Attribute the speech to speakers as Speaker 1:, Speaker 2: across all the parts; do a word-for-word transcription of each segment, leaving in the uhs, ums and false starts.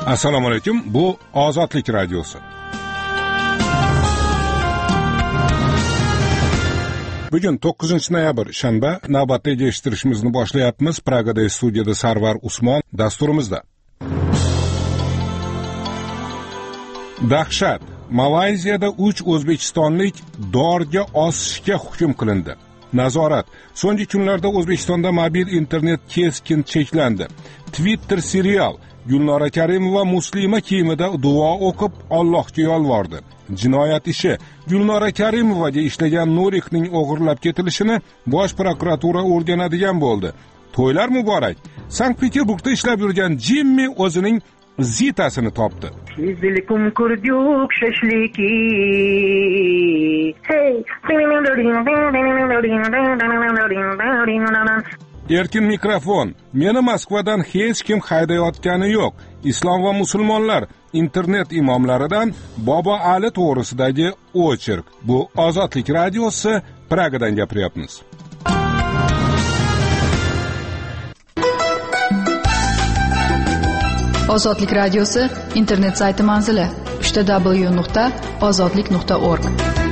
Speaker 1: Assalomu alaykum. Bu Ozodlik radiosi. Bugun to'qqizinchi noyabr shanba, navbatdagi eshittirishimizni boshlayapmiz. Pragada studiyada Sarvar Usmon dasturimizda. Dahshat. Malayziyada uch o'zbekistonlik dorga osishga hukm qilindi. Nazorat. So'nggi kunlarda O'zbekistonda mobil internet keskin cheklandi. Twitter serial Gulnora Karimova muslima kiyimida duo o'qib Allohga yolvordi. Jinoyat ishi. Gulnora Karimovaga ishlagan Norikning o'g'irlab ketilishini Bosh prokuratura o'rganadigan bo'ldi. To'ylar muborak. Sankt-Peterburgda ishlab yurgan Jimmi o'zining zitasini topdi.
Speaker 2: Sizlikum kurdyuk shashliki. Hey.
Speaker 1: Erkin mikrofon. Meni Moskvadan hech kim haydayotgani yo'q. Islom va musulmonlar internet imomlaridan Bobo Ali to'g'risidagi ocherk. Bu Ozodlik radiosi, Pragadan gapiryapmiz.
Speaker 3: Ozodlik radiosi internet sayti manzili w w w nuqta ozodlik nuqta org.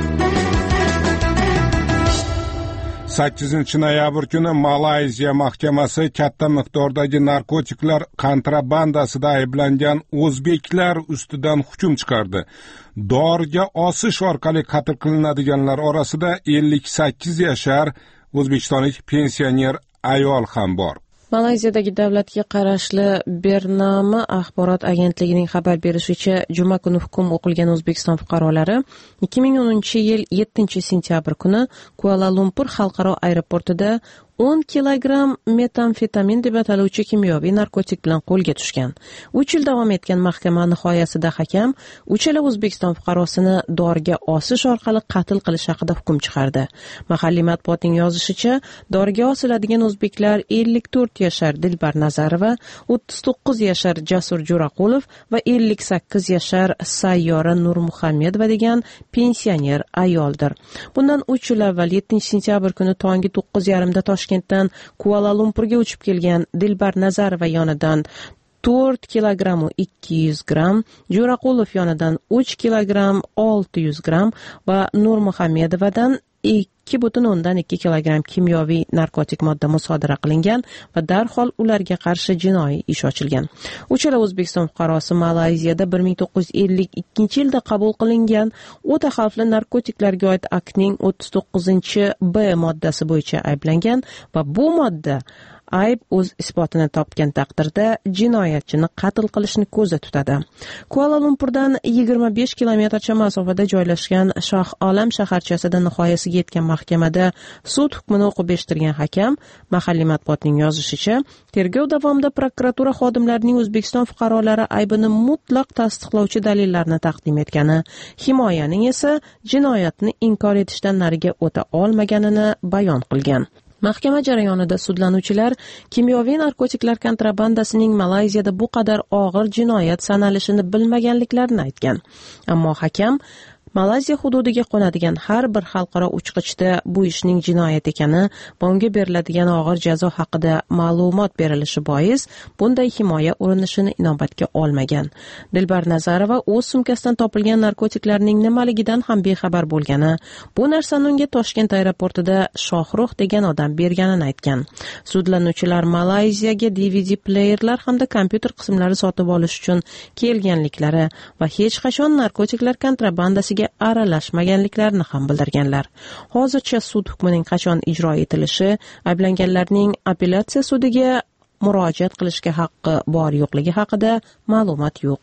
Speaker 1: sakkizinchi noyabr kuni Malayziya mahkamasi katta miqdordagi narkotiklar kontrabandasida ayblangan o'zbeklar ustidan hukm chiqardi. Dorga osish orqali qatl qilinadiganlar orasida ellik sakkiz yashar o'zbekistonlik pensioner ayol ham bor.
Speaker 4: Malayziyadagi davlatga qarashli Bernama axborot agentligining xabar berishicha, juma kuni hukm o'qilgan O'zbekiston fuqarolari ikki ming o'ninchi yil yettinchi sentyabr kuni Kuala Lumpur xalqaro aeroportida o'n kilogramm metamfetamin deb ataluvchi kimyoviy narkotik bilan qo'lga tushgan. uch yil davom etgan mahkama nihoyasida hakam uchala O'zbekiston fuqarosini dorga osish orqali qatl qilish haqida hukm chiqardi. Mahalliy matbuotning yozishicha, dorga osiladigan o'zbeklar ellik to'rt yashar Dilbar Nazarova, o'ttiz to'qqiz yashar Jasur Jo'raqulov va ellik sakkiz yashar Sayyora Nurmuhammedova degan pensioner ayoldir. Bundan uch yil avval yettinchi sentyabr kuni tongi to'qqiz yarim da Toshkentdan Kuala Lumpurga uchib kelgan Dilbar Nazarova yonidan to'rt kilogramm ikki yuz gramm, Jo'raqulov yonidan uch kilogramm olti yuz gramm va Nurmuhammedovadan ikki butun o'ndan ikki kilogramm kimyoviy narkotik modda musodara qilingan va darhol ularga qarshi jinoiy ish ochilgan. Uchala O'zbekiston fuqarosi Malayziyada bir ming to'qqiz yuz ellik ikkinchi yilda qabul qilingan o'ta xavfli narkotiklarga oid aktning o'ttiz to'qqizinchi B moddasi bo'yicha ayblangan va bu modda ayb o'z isbotini topgan taqdirda jinoyatchini qatl qilishni ko'zda tutadi. Kuala Lumpurdan yigirma besh kilometrcha masofada joylashgan Shoh Olam shaharchasida nihoyasiga yetgan mahkamada sud hukmini o'qib eshittirgan hakam, mahalliy matbuotning yozishicha, tergov davomida prokuratura xodimlarining O'zbekiston fuqarolari aybini mutlaq tasdiqlovchi dalillarni taqdim etgani, himoyaning esa jinoyatni inkor etishdan nariga o'ta olmaganini bayon qilgan. Mahkama jarayonida sudlanuvchilar kimyoviy narkotiklar kontrabandasining Malayziyada bu qadar og'ir jinoyat sanalishini bilmaganliklarini aytgan. Ammo hakam Malayziya hududiga qo'nadigan har bir xalqaro uchqichda bu ishning jinoyat ekani va unga beriladigan og'ir jazo haqida ma'lumot berilishi bois bunday himoya urinishini inobatga olmagan. Dilbar Nazarova o'z sumkasidan topilgan narkotiklarning nimaligidan ham bexabar bo'lgani, bu narsani unga Toshkent aeroportida Shohruh degan odam berganini aytgan. Sudlanuvchilar Malayziyaga D V D playerlar hamda kompyuter qismlari sotib olish uchun kelganliklari va hech qachon narkotiklar kontrabandasiga aralashmaganliklarini ham bildirganlar. Hozircha sud hukmining qachon ijro etilishi, ayblanganlarning apellyatsiya sudiga murojaat qilishga haqqi bor yo'qligi haqida ma'lumot yo'q.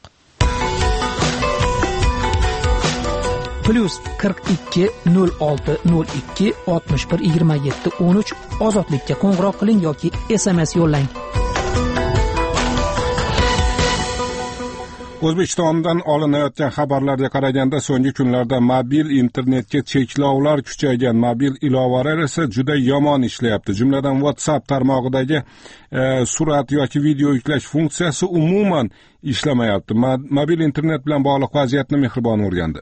Speaker 5: Plus qirq ikki nol olti nol ikki oltmish bir yigirma yetti o'n uch Ozodlikka qo'ng'iroq qiling yoki S M S yo'llang.
Speaker 1: O'zbekistondan olinayotgan xabarlarga qaraganda so'nggi kunlarda mobil internetga cheklovlar kuchaygan. Mobil ilovalar esa juda yomon ishlayapti. Jumladan WhatsApp tarmog'idagi e, surat yoki video yuklash funksiyasi umuman ishlamayapti. Mobil internet bilan bog'liq vaziyatni Mehribon o'rgandi.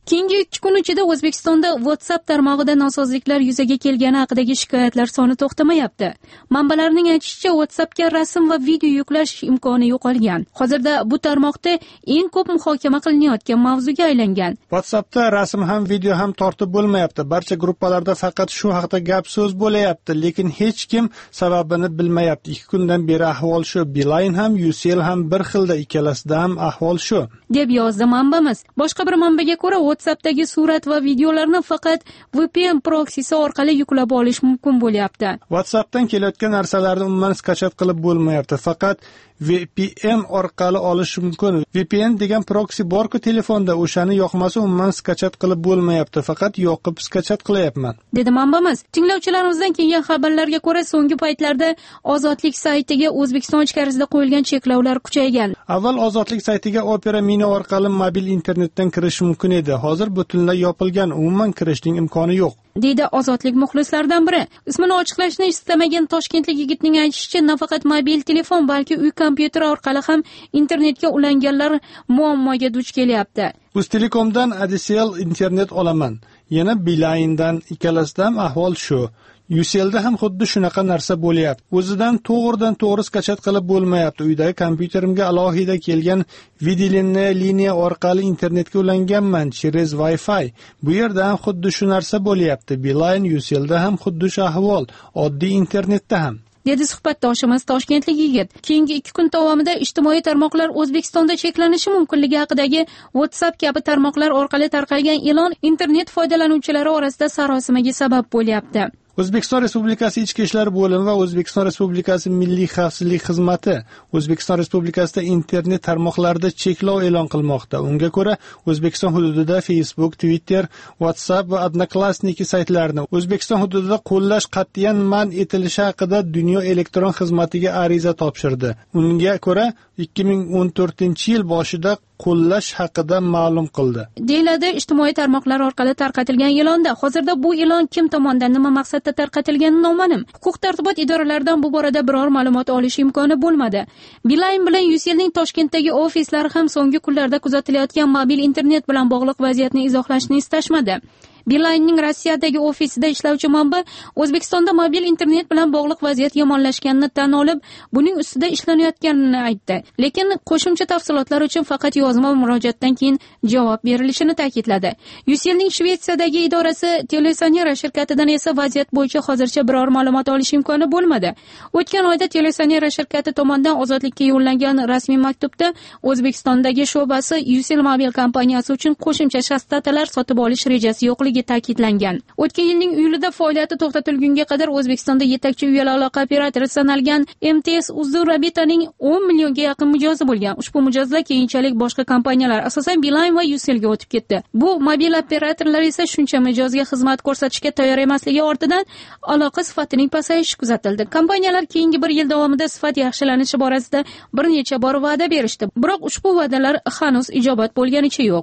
Speaker 6: Keyingi ikki kun ichida O'zbekistonda WhatsApp tarmog'ida nosozliklar yuzaga kelgani haqidagi shikoyatlar soni to'xtamayapti. Manbalarning aytishicha, WhatsAppga rasm va video yuklash imkoni yo'qolgan. Hozirda bu tarmoqda eng ko'p muhokama qilinayotgan mavzuga aylangan.
Speaker 7: WhatsAppda rasm ham video ham tortib bo'lmayapti. Barcha gruppalarda faqat shu haqda gap so'z bo'layapti, lekin hech kim sababini bilmayapti. ikki kundan beri ahvol shu. Beeline ham, U C L ham bir xilda, ikkalasida ham ahvol shu,
Speaker 6: deb yozdi manbamiz. Boshqa bir manbaga ko'ra, WhatsAppdagi surat va videolarni faqat V P N proksisi orqali yuklab olish mumkin bo'lyapti.
Speaker 7: WhatsAppdan kelayotgan narsalarni umuman skachat qilib bo'lmayapti. Faqat V P N orqali olish mumkin. V P N degan proksi bor-ku telefonda, o'shani yoqmasa umuman skachat qilib bo'lmayapti. Faqat yoqib skachat qilyapman,
Speaker 6: dedi manbamiz. Tinglovchilarimizdan kelgan xabarlarga ko'ra, so'nggi paytlarda Ozodlik saytiga O'zbekiston ichkarisida qo'yilgan cheklovlar kuchaygan.
Speaker 7: Avval Ozodlik saytiga Opera Mini orqali mobil internetdan kirish mumkin edi. Hozir butunlay yopilgan, umuman kirishning imkoni yo'q,
Speaker 6: deydi Ozodlik muxlislaridan biri. Ismini ochiqlashni istamagan toshkentlik yigitning aytishicha, nafaqat mobil telefon, balki uy kompyuteri orqali ham internetga ulanganlar muammoga duch kelyapti.
Speaker 7: Uztelekomdan A D S L internet olaman, yana Beeline'dan, ikkalasidan ham ahvol shu. U C L da ham xuddi shunaqa narsa bo'lyapti. O'zidan to'g'ridan to'g'ri skachat qilib bo'lmayapti. Uydagi kompyuterimga alohida kelgan videolinni liniya orqali internetga ulanganman, через Wi-Fi. Bu yerda ham xuddi shu narsa bo'lyapti. Beeline, U C L da ham xuddi shu ahvol, oddiy internetda ham,
Speaker 6: dedi suhbatdoshimiz toshkentlik yigit. Keyingi ikki kun davomida ijtimoiy tarmoqlar O'zbekistonda cheklanishi mumkinligi haqidagi WhatsApp kabi tarmoqlar orqali tarqalgan e'lon internet foydalanuvchilari orasida sarosimaga sabab bo'lyapti.
Speaker 7: O'zbekiston Respublikasi Ichki ishlar bo'limi va O'zbekiston Respublikasi Milliy xavfsizlik xizmati O'zbekiston Respublikasida internet tarmoqlarida cheklov e'lon qilmoqda. Unga ko'ra, O'zbekiston hududida Facebook, Twitter, WhatsApp va Odnoklassniki saytlarini O'zbekiston hududida qo'llash qat'iyan man etilishi haqida Dunyo elektron xizmatiga ariza topshirdi. Unga ko'ra, ikki ming o'n to'rtinchi yil boshida qo'llash haqida ma'lum qildi,
Speaker 6: deyiladi ijtimoiy tarmoqlar orqali tarqatilgan e'londa. Hozirda bu e'lon kim tomonidan, nima maqsadda tarqatilgani noma'lum. Huquq-tartibot idoralaridan bu borada biror ma'lumot olish imkoni bo'lmadi. Beeline bilan U C L'ning Toshkentdagi ofislari ham so'nggi kunlarda kuzatilayotgan mobil internet bilan bog'liq vaziyatni izohlashni istashmadi. Beeline'ning Rossiyadagi ofisida ishlovchi manba O'zbekistonda mobil internet bilan bog'liq vaziyat yomonlashganini tan olib, buning ustida ishlanayotganini aytdi. Lekin qo'shimcha tafsilotlar uchun faqat yozma murojaatdan keyin javob berilishini ta'kidladi. U C L'ning Shvetsiyadagi idorasi Telesonera shirkatidan esa vaziyat bo'yicha hozircha biror ma'lumot olish imkoni bo'lmadi. O'tgan oyda Telesonera shirkati tomonidan Ozodlikka yo'llangan rasmiy maktubda O'zbekistondagi sho'basi U C L mobil kompaniyasi uchun qo'shimcha chastatalar sotib olish rejasi yo'qligi ta'kidlangan. O'tgan yilning iyulida faoliyati to'xtatilgunga qadar O'zbekistonda yetakchi uyali aloqa operatori sanalgan M T S Uzrabitaning o'n millionga yaqin mijozi bo'lgan. Ushbu mijozlar keyinchalik boshqa kompaniyalar, asosan Beeline va U C L ga o'tib ketdi. Bu mobil operatorlar esa shuncha mijozga xizmat ko'rsatishga tayyor emasligi ortidan aloqa sifatining pasayishi kuzatildi. Kompaniyalar keyingi bir yil davomida sifat yaxshilanishi borasida bir necha bor va'da berishdi. Biroq ushbu va'dalar hanuz ijobat bo'lganicha yo'q.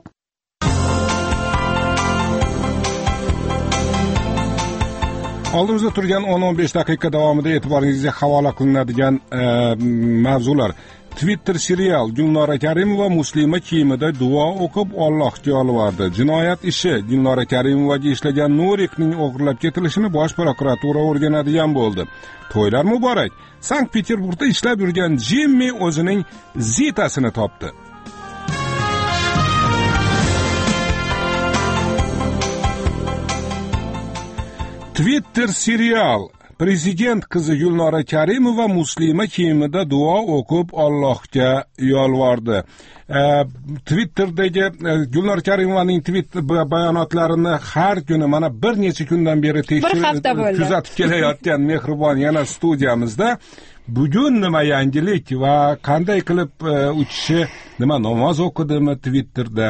Speaker 1: Oldimizda turgan o'n o'n besh daqiqa davomida e'tiboringizga havola qilinadigan e, mavzular. Twitter serial Gulnora Karimova muslima kiyimida duo o'qib Allohga yolvordi. Jinoyat ishi Gulnora Karimovaga ishlagan Norikning o'g'irlab ketilishini Bosh prokuratura o'rganadigan bo'ldi. To'ylar muborak. Sankt-Peterburgda ishlab yurgan Jimmy o'zining zitasini topdi. Twitter serial Prezident qizi Gulnora Karimova muslima kiyimida duo o'qib Allohga yolvordi. E, Twitter'dagi e, Gulnora Karimovaning Twitter bayonotlarini har kuni mana bir necha kundan beri tekshirib kuzatib kelayotgan Mehribon yana studiyamizda. Bugun nima yangilik va qanday qilib e, uchishi, nima namoz o'qidimi Twitterda?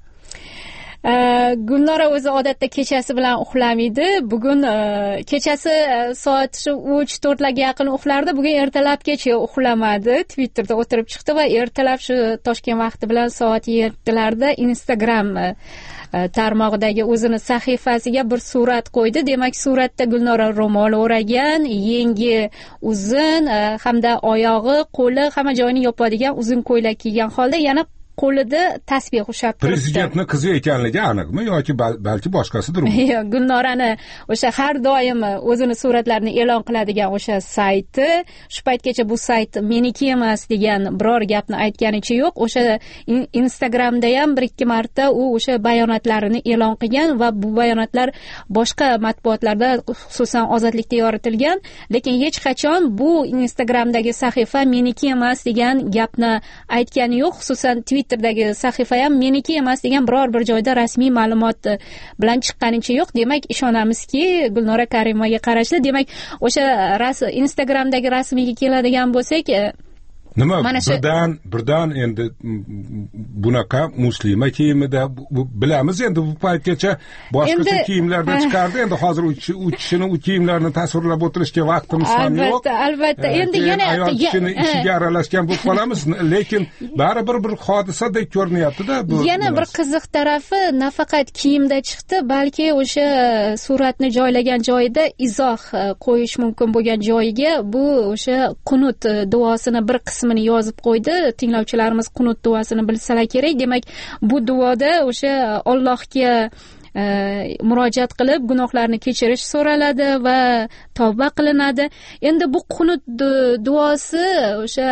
Speaker 6: Gulnora o'zi odatda kechasi bilan uxlamaydi. Bugun kechasi soat uch to'rtlarga yaqin uxlardi. Bugun ertalabgacha uxlamadi. Twitterda o'tirib chiqdi va ertalab shu Toshkent vaqti bilan soat yettilarda Instagram tarmog'idagi o'zini sahifasiga bir surat qo'ydi. Demak, suratda Gulnora ro'mol o'ragan, yengi uzun hamda oyog'i, qo'li hamma joyini yopadigan uzun ko'ylak kiygan holda, yana qo'lida tasbeh ushlab turibdi.
Speaker 1: Prezidentning qizi ekanligi aniqmi yoki balki boshqasidir?
Speaker 6: Yo'q, Gulnorani o'sha har doim o'zini suratlarini e'lon qiladigan o'sha sayti, shu paytgacha bu sayt meniki emas degan biror gapni aytganicha yo'q. O'sha Instagramda ham bir ikki marta u o'sha bayonotlarini e'lon qilgan va bu bayonotlar boshqa matbuotlarda, xususan Ozodlikda yoritilgan, lekin hech qachon bu Instagramdagi sahifa meniki emas degan gapni aytgani yo'q. Xususan Twitter'dagi sahifa ham meniki emas degan biror bir joyda rasmiy ma'lumot bilan chiqqanicha yo'q. Demak, ishonamizki, Gulnora Karimovaga qarashli. Demak, o'sha Instagramdagi rasmiga keladigan bo'lsak,
Speaker 1: nima birdan birdan endi bunaqa muslima kiyimida bilamiz, endi bu paytgacha boshqacha kiyimlarda chiqardi. Endi hozir u kishini u kiyimlarni tasvirlab o'tirishga vaqtimiz ham yo'q.
Speaker 6: Albatta, albatta. Endi yana
Speaker 1: ayol kishini ishiga aralashgan bo'lib qolamiz, lekin baribir bir hodisadek ko'rinyapti-da bu.
Speaker 6: Yana bir qiziq tarafi, nafaqat kiyimda chiqdi, balki o'sha suratni joylagan joyida izoh qo'yish mumkin bo'lgan joyiga bu o'sha qunut duosini bir qismini yozib qo'ydi. Tinglovchilarimiz qunut duosini bilsalar kerak. Demak, bu duoda o'sha Allohga murojaat qilib gunohlarni kechirish so'raladi va tavba qilinadi. Endi bu qunut duosi o'sha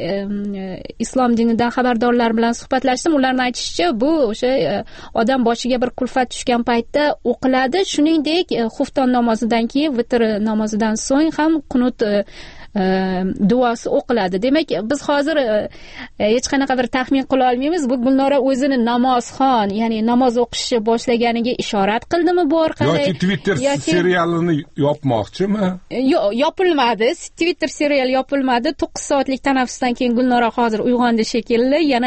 Speaker 6: islom dinidan xabardorlar bilan suhbatlashdim. Ularning aytishicha, bu o'sha odam boshiga bir kulfat tushgan paytda o'qiladi. Shuningdek, xufton namozidan keyin, vitr namozidan so'ng ham qunut duosi o'qiladi. Demak, biz hozir hech qanaqa bir taxmin qila olmaymiz. Bu Gulnora o'zini namozxon, ya'ni namoz o'qishni boshlaganiga ishorat qildimi bu orqali?
Speaker 1: Yoki Twitter serialini yopmoqchimi?
Speaker 6: Yo'q, yopilmadi. Twitter serial yopilmadi. to'qqiz soatlik tanaffusdan keyin Gulnora hozir uyg'ondi shekilli. Yana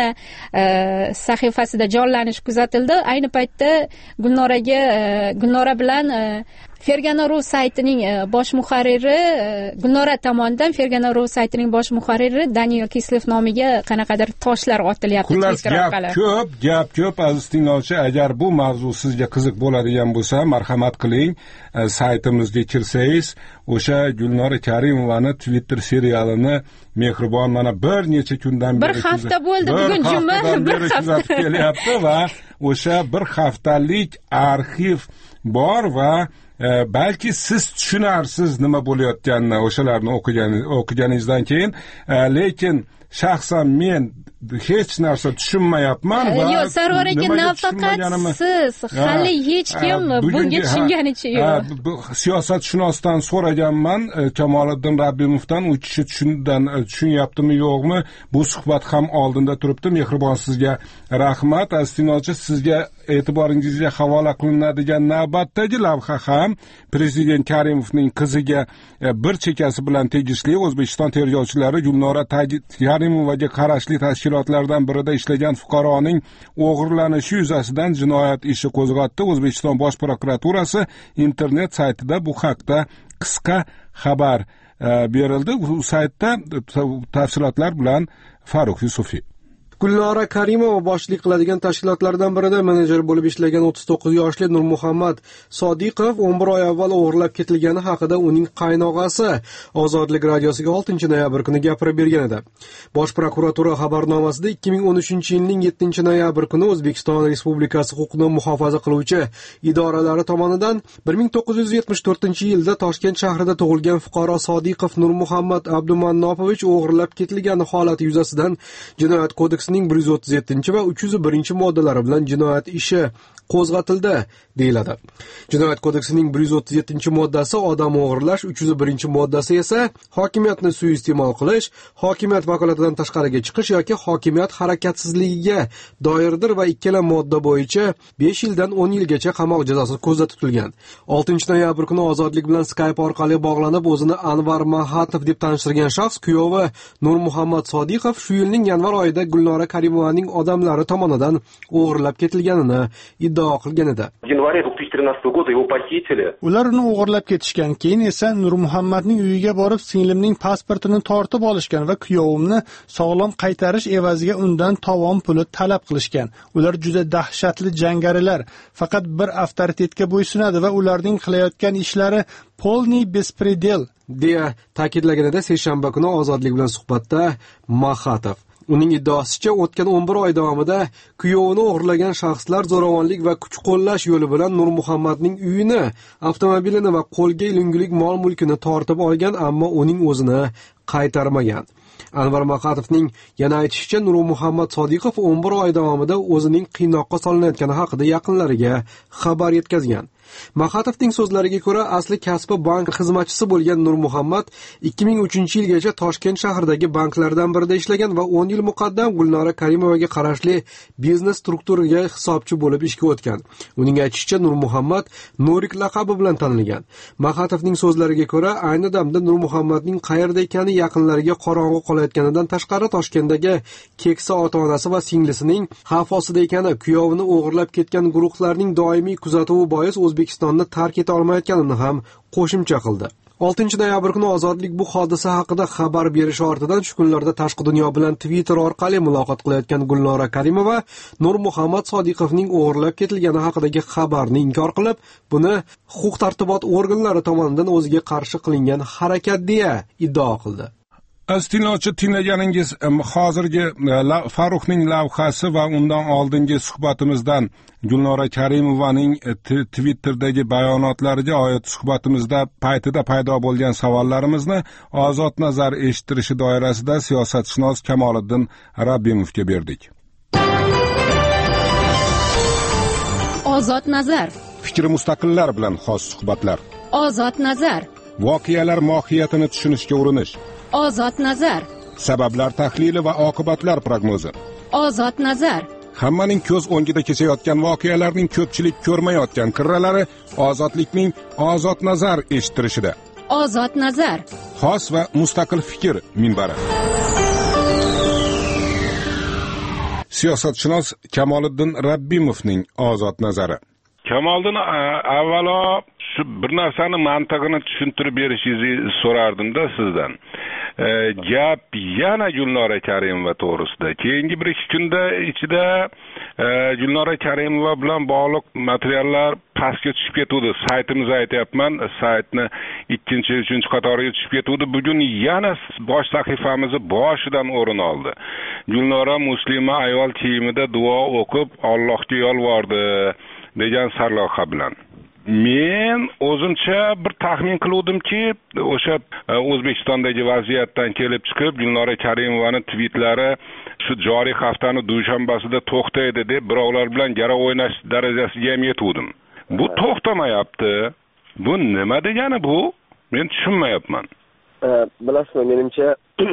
Speaker 6: sahifasida jonlanish kuzatildi. Ayni paytda Gulnoraga Gulnora bilan Fergana.ru saytining bosh muharriri, Gulnora tomonidan Fergana.ru saytining bosh muharriri Daniel Kislev nomiga qanaqadir toshlar otilyapti Twitter orqali.
Speaker 1: Ko'p, gap ko'p. Aziz tinglovchi, agar bu mavzu sizga qiziq bo'ladigan bo'lsa, marhamat qiling, saytimizga kirsangiz, o'sha Gulnora Karimovani Twitter serialini Mehribon mana bir necha kundan beri
Speaker 6: bir hafta bo'ldi, bugun juma, bir hafta
Speaker 1: kelyapti va o'sha bir haftalik arxiv bor va E, balki siz tushunarsiz nima bo'layotganini o'shalarni o'qigan o'qiganingizdan keyin, e, lekin shaxsan men hech narsa tushunmayapman va
Speaker 6: yo'q, Sarvar aka, nafaqat siz, hali hech kim bunga tushunganicha yo'q.
Speaker 1: Siyosatshunosdan so'raganman, Kamoliddin Rabbimovdan, u kishi tushundan tushunyaptimi yo'qmi? Bu suhbat ham oldinda turibdi. Mehribon, sizga rahmat. Aziz tinglovchi, sizga e'tiboringizga havola qilinadigan navbatdagi lavha ham Prezident Karimovning qiziga bir chekasi bilan tegishli. O'zbekiston tergovchilari Gulnora Karimovaga qarashli tashkilotlardan birida ishlagan fuqaroning o'g'irlanishi yuzasidan jinoyat ishi qo'zg'atdi. O'zbekiston Bosh prokuraturasi internet saytida bu haqda qisqa xabar berildi. Bu saytda tafsilotlar bilan Farruh Yusufiy.
Speaker 8: Gulnora Karimova boshchilik qiladigan tashkilotlardan birida menejer bo'lib ishlagan o'ttiz to'qqiz yoshli Nurmuhammad Sodiqov o'n bir oy avval o'g'irlab ketilgani haqida uning qaynog'asi Ozodlik radiosiga oltinchi noyabr kuni gapirib bergan edi. Bosh prokuratura xabarnomasida ikki ming o'n uchinchi yilning yettinchi noyabr kuni O'zbekiston Respublikasi huquqni muhofaza qiluvchi idoralari tomonidan bir ming to'qqiz yuz yetmish to'rtinchi yilda Toshkent shahrida tug'ilgan fuqaro Sodiqov Nurmuhammad Abdumannopovich o'g'irlab ketilgani holati yuzasidan Jinoyat kodeksi bir yuz o'ttiz yettinchi va uch yuz birinchi moddalari bilan jinoyat ishi qo'zg'atildi deyiladi. Jinoyat kodeksining bir yuz o'ttiz yettinchi moddasi odam o'g'irlash, uch yuz birinchi moddasi esa hokimiyatni suiiste'mol qilish, hokimiyat vakolatidan tashqariga chiqish yoki hokimiyat harakatsizligiga doirdir va ikkala modda bo'yicha besh yildan o'n yilgacha qamoq jazosi ko'zda tutilgan. oltinchi noyabr kuni Ozodlik bilan Skype orqali bog'lanib o'zini Anvar Mahatov deb tanishtirgan shaxs kuyovi Nurmuhammad Sodiqov shu yilning yanvar oyida Gulnora Karimovaning odamlari tomonidan o'g'irlab ketilganini iddao qilgan edi.
Speaker 7: Ular uni o'g'irlab ketishgan. Keyin esa Nurmuhammadning uyiga borib, singlimning pasportini tortib olishgan va kuyovimni sog'lom qaytarish evaziga undan tovon puli talab qilishgan. Ular juda dahshatli jangarilar. Faqat bir avtoritetga bo'ysunadi va ularning qilayotgan ishlari polniy bespredel
Speaker 8: deya ta'kidlaganida seshanba kuni Ozodlik bilan suhbatda Mahatov. Uning iddaosicha, o'tgan o'n bir oy davomida kuyovini o'g'irlagan shaxslar zo'ravonlik va kuch qo'llash yo'li bilan Nurmuhammadning uyini, avtomobilini va qo'lga ilingulik mol-mulkini tortib olgan, ammo uning o'zini qaytarmagan. Anvar Maqatovning yana aytishicha, Nurmuhammad Sodiqov o'n bir oy davomida o'zining qiynoqqa solinayotgani haqida yaqinlariga xabar yetkazgan. Maqatovning so'zlariga ko'ra, asli kasbi bank xizmatchisi bo'lgan Nurmuhammad ikki ming uchinchi yilgacha Toshkent shahridagi banklardan birida ishlagan va o'n yil muqaddam Gulnora Karimovaga qarashli biznes strukturaga hisobchi bo'lib ishga o'tgan. Uning aytishicha, Nurmuhammad Nurik laqabi bilan tanilgan. Maqatovning so'zlariga ko'ra, ayni damda Nurmuhammadning qayerda ekani yaqinlariga qorong'u qolayotganidan tashqari, Toshkentdagi keksa ota-onasi va singlisining xavf ostida ekani, kuyovini o'g'irlab ketgan guruhlarning doimiy kuzatuvi bois O'zbekistonni tark eta olmayotganini ham qo'shimcha qildi. oltinchi noyabr kuni Ozodlik bu hodisa haqida xabar berish ortidan shu kunlarda tashqi dunyo bilan Twitter orqali muloqot qilayotgan Gulnora Karimova Nurmuhammad Sodiqovning o'g'irlab ketilgani haqidagi xabarni inkor qilib, buni huquq-tartibot organlari tomonidan o'ziga qarshi qilingan harakat deya iddao qildi.
Speaker 1: Astinlovchi tinglaganingiz hozirgi Faruxning lavhasi va undan oldingi suhbatimizdan Gulnora Karimovaning Twitter'dagi bayonotlariga oid suhbatimizda paytida paydo bo'lgan savollarimizni ozod nazar eshittirishi doirasida siyosatshunos Kamoliddin Rabbimovga berdik.
Speaker 6: Ozod nazar.
Speaker 1: Fikri mustaqillar bilan xos suhbatlar.
Speaker 6: Ozod nazar.
Speaker 1: Voqealar mohiyatini tushunishga urinish.
Speaker 6: Ozod nazar.
Speaker 1: Sabablar tahlili va oqibatlar prognozi.
Speaker 6: Ozod nazar.
Speaker 1: Hammaning ko'z o'ngida kechayotgan voqealarning ko'pchilik ko'rmayotgan qirralari ozodlikning ozod nazar eshittirishida.
Speaker 6: Ozod nazar.
Speaker 1: Xos va mustaqil fikr minbari. Siyosatshunos Kamoliddin Rabbimovning ozod nazari.
Speaker 9: Kamoliddin, avvalo shu bir narsani mantig'ini tushuntirib berishingizni so'rardim-da sizdan. E, gap yana Gulnora Karimova to'g'risida. Keyingi bir ikki kunda ichida e, Gulnora Karimova bilan bog'liq materiallar pastga tushib ketdi. Saytimizda aytyapman, saytni ikkinchi, uchinchi qatoriga tushib ketdi. Bugun yana bosh sahifamizni boshidan o'rin oldi. Gulnora muslima ayol kiyimida duo o'qib, Allohga yolvordi degan sarlavha bilan. Men o'zimcha bir taxmin qiluvdimki, o'sha O'zbekistondagi vaziyatdan kelib chiqib, Gulnora Karimovani tweetlari shu joriy haftaning dushanbasida to'xtaydi deb birovlar bilan gara o'ynash darajasiga ham yetuvdim. Bu to'xtamayapti. Bu nima degani bu? Men tushunmayapman.
Speaker 10: Bilasizmi, menimcha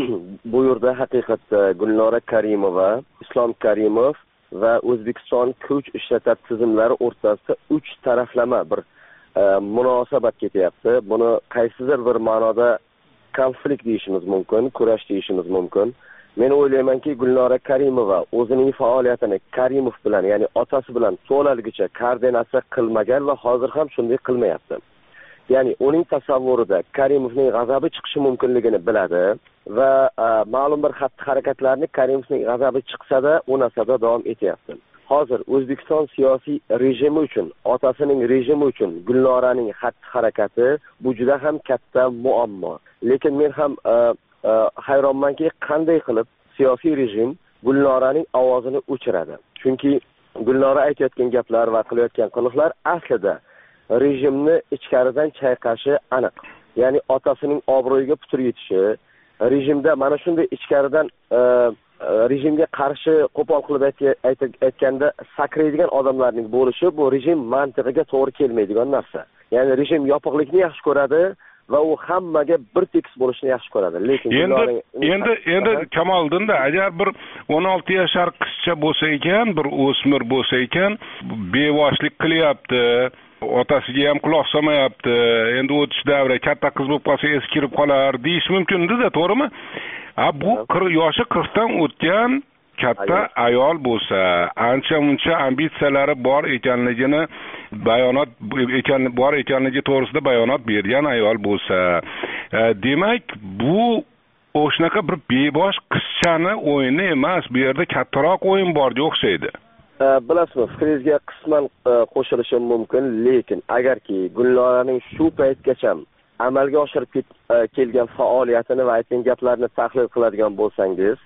Speaker 10: bu yerda haqiqatda Gulnora Karimova, Islom Karimov va O'zbekiston kuch ishlatar tizimlari o'rtasida uch taraflama bir e, munosabat ketyapti. Buni qaysidir bir ma'noda konflikt deyishimiz mumkin, kurash deyishimiz mumkin. Men o'ylaymanki, Gulnora Karimova o'zining faoliyatini Karimov bilan, ya'ni otasi bilan to'laligicha koordinatsiya qilmagan va hozir ham shunday qilmayapti. Ya'ni uning tasavvurida Karimovning g'azabi chiqishi mumkinligini biladi va a, ma'lum bir xatti-harakatlarni Karimovning g'azabi chiqsa-da, u narsada davom etyapti. Hozir O'zbekiston siyosiy rejimi uchun, otasining rejimi uchun Gulnoraning xatti-harakati bu juda ham katta muammo. Lekin men ham a, a, hayronmanki, qanday qilib siyosiy rejim Gulnoraning ovozini o'chiradi. Chunki Gulnora aytayotgan gaplar va qilayotgan qiliqlar aslida rejimni ichkaridan chayqashi aniq. Ya'ni otasining obro'yiga putur yetishi, rejimda mana shunday ichkaridan e, rejimga qarshi qo'pol qilib aytganda sakraydigan odamlarning bo'lishi bu rejim mantig'iga to'g'ri kelmaydigan narsa. Ya'ni rejim yopiqlikni yaxshi ko'radi va u hammaga bir tekis bo'lishni yaxshi ko'radi. Lekin
Speaker 9: endi endi endi Kamoliddinda agar bir o'n olti yashar qizcha bo'lsa ekan, bir o'smir bo'lsa ekan, bevoshlik qilyapti, otasiga ham quloq solmayapti, endi o'tish davri, katta qiz bo'lib qolsa esi kirib qolar deyish mumkin-da, to'g'rimi? Ha, bu yoshi qirqdan o'tgan katta ayol bo'lsa, ancha muncha ambitsiyalari bor ekanligini bayonot ekan bor ekanligi to'g'risida bayonot bergan ayol bo'lsa, e, demak bu o'shanaqa bir bebosh qizchani o'yini emas, bu yerda kattaroq o'yin borga o'xshaydi.
Speaker 10: Bilasizmi, fikringizga qisman qo'shilishim mumkin, lekin agarki Gulnoraning shu paytgacha amalga oshirib kelgan faoliyatini va aytgan gaplarini tahlil qiladigan bo'lsangiz,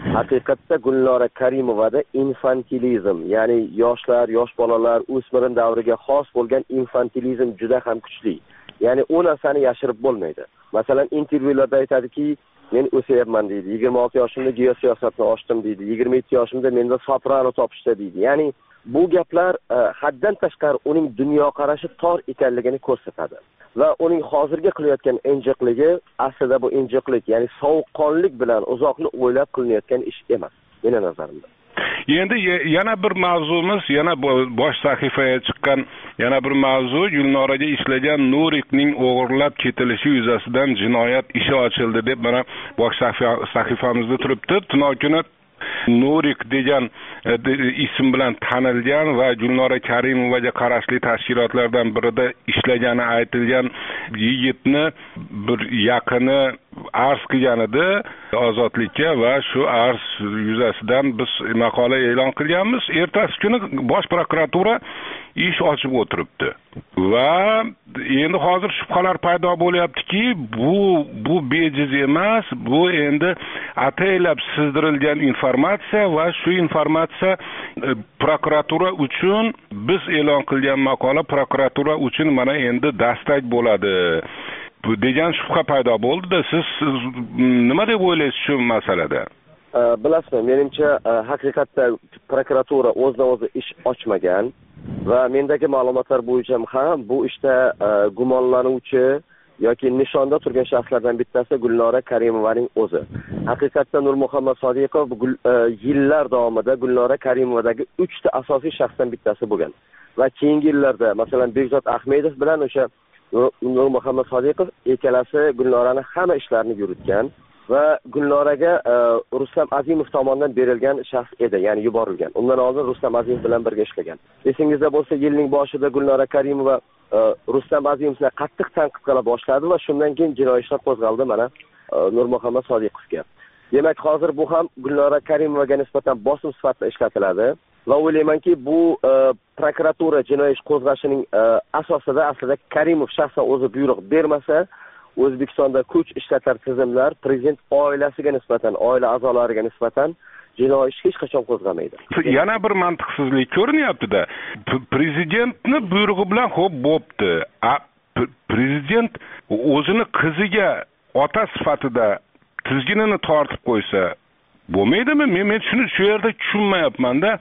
Speaker 10: haqiqatda Gulnora Karimovada infantilizm, ya'ni yoshlar, yosh bolalar, o'smir davriga xos bo'lgan infantilizm juda ham kuchli. Ya'ni u narsani yashirib bo'lmaydi. Masalan, intervyularda aytadiki, men o'sayapman deydi. yigirma olti yoshimda geosiyosatni ochdim deydi. yigirma yetti yoshimda menda soprano topishdi deydi. Ya'ni bu gaplar haddan tashqari uning dunyoqarashi tor ekanligini ko'rsatadi. Va uning hozirgi qilayotgan injiqligi aslida bu injiqlik, ya'ni sovuqqonlik bilan uzoqni o'ylab qilinayotgan ish emas, meni nazarimda.
Speaker 9: Endi yana bir mavzumiz, yana bosh sahifaga chiqqan yana bir mavzu, Gulnoraga ishlagan Nurikning o'g'irlab ketilishi yuzasidan jinoyat ishi ochildi deb mana bosh sahifamizda turibdi. Tunov kuni Nurik degan ism bilan tanilgan va Gulnora Karimovaga qarashli tashkilotlardan birida ishlagani aytilgan yigitni bir yaqini arz qilgan edi ozodlikka va shu arz yuzasidan biz maqola e'lon qilganmiz. Ertasi kuni Bosh prokuratura ish ochib o'tiribdi. Va endi hozir shubhalar paydo bo'lyaptiki, bu bu bejiz emas, bu endi ataylab sizdirilgan informatsiya va shu informatsiya prokuratura uchun biz e'lon qilgan maqola prokuratura uchun mana endi dastak bo'ladi degan shubha paydo bo'ldi-da. Siz, siz nima deb o'ylaysiz shu masalada?
Speaker 10: Bilasizmi, menimcha haqiqatda prokuratura o'zidan o'zi ish ochmagan va mendagi ma'lumotlar bo'yicha ham bu ishda gumonlanuvchi yoki nishonda turgan shaxslardan bittasi Gulnora Karimovaning o'zi. Haqiqatda Nurmuhammad Sodiqov yillar davomida Gulnora Karimovadagi uchta asosiy shaxsdan bittasi bo'lgan. Va keyingi yillarda, masalan, Bekzod Ahmedov bilan o'sha Nurmuhammad Sodiqov ikkalasi Gulnorani hamma ishlarini yuritgan va Gulnoraga Rustam Azimov tomonidan berilgan shaxs edi, ya'ni yuborilgan. Undan oldin Rustam Azimov bilan birga ishlagan. Esingizda bo'lsa, yilning boshida Gulnora Karimova Rustam Azimovni qattiq tanqid qila boshladi va shundan keyin jinoiy ishlar qo'zg'aldi mana Nurmuhammad Sodiqovga. Demak, hozir bu ham Gulnora Karimovaga nisbatan bosim sifatida ishlatiladi va o'ylaymanki, bu prokuratura jinoiy ish qo'zg'ashining asosida aslida Karimov shaxsan o'zi buyruq bermasa, O'zbekistonda kuch ishlatar tizimlar prezident oilasiga nisbatan, oila a'zolariga nisbatan jinoiy ish hech qachon qo'zg'amaydi.
Speaker 9: Yana bir mantiqsizlik ko'rinyapti-da. Prezidentni buyrug'i bilan xo'p bo'pti. Prezident o'zini qiziga ota sifatida tizginini tortib qo'ysa bo'lmaydimi? Men men shuni shu yerda tushunmayapman-da.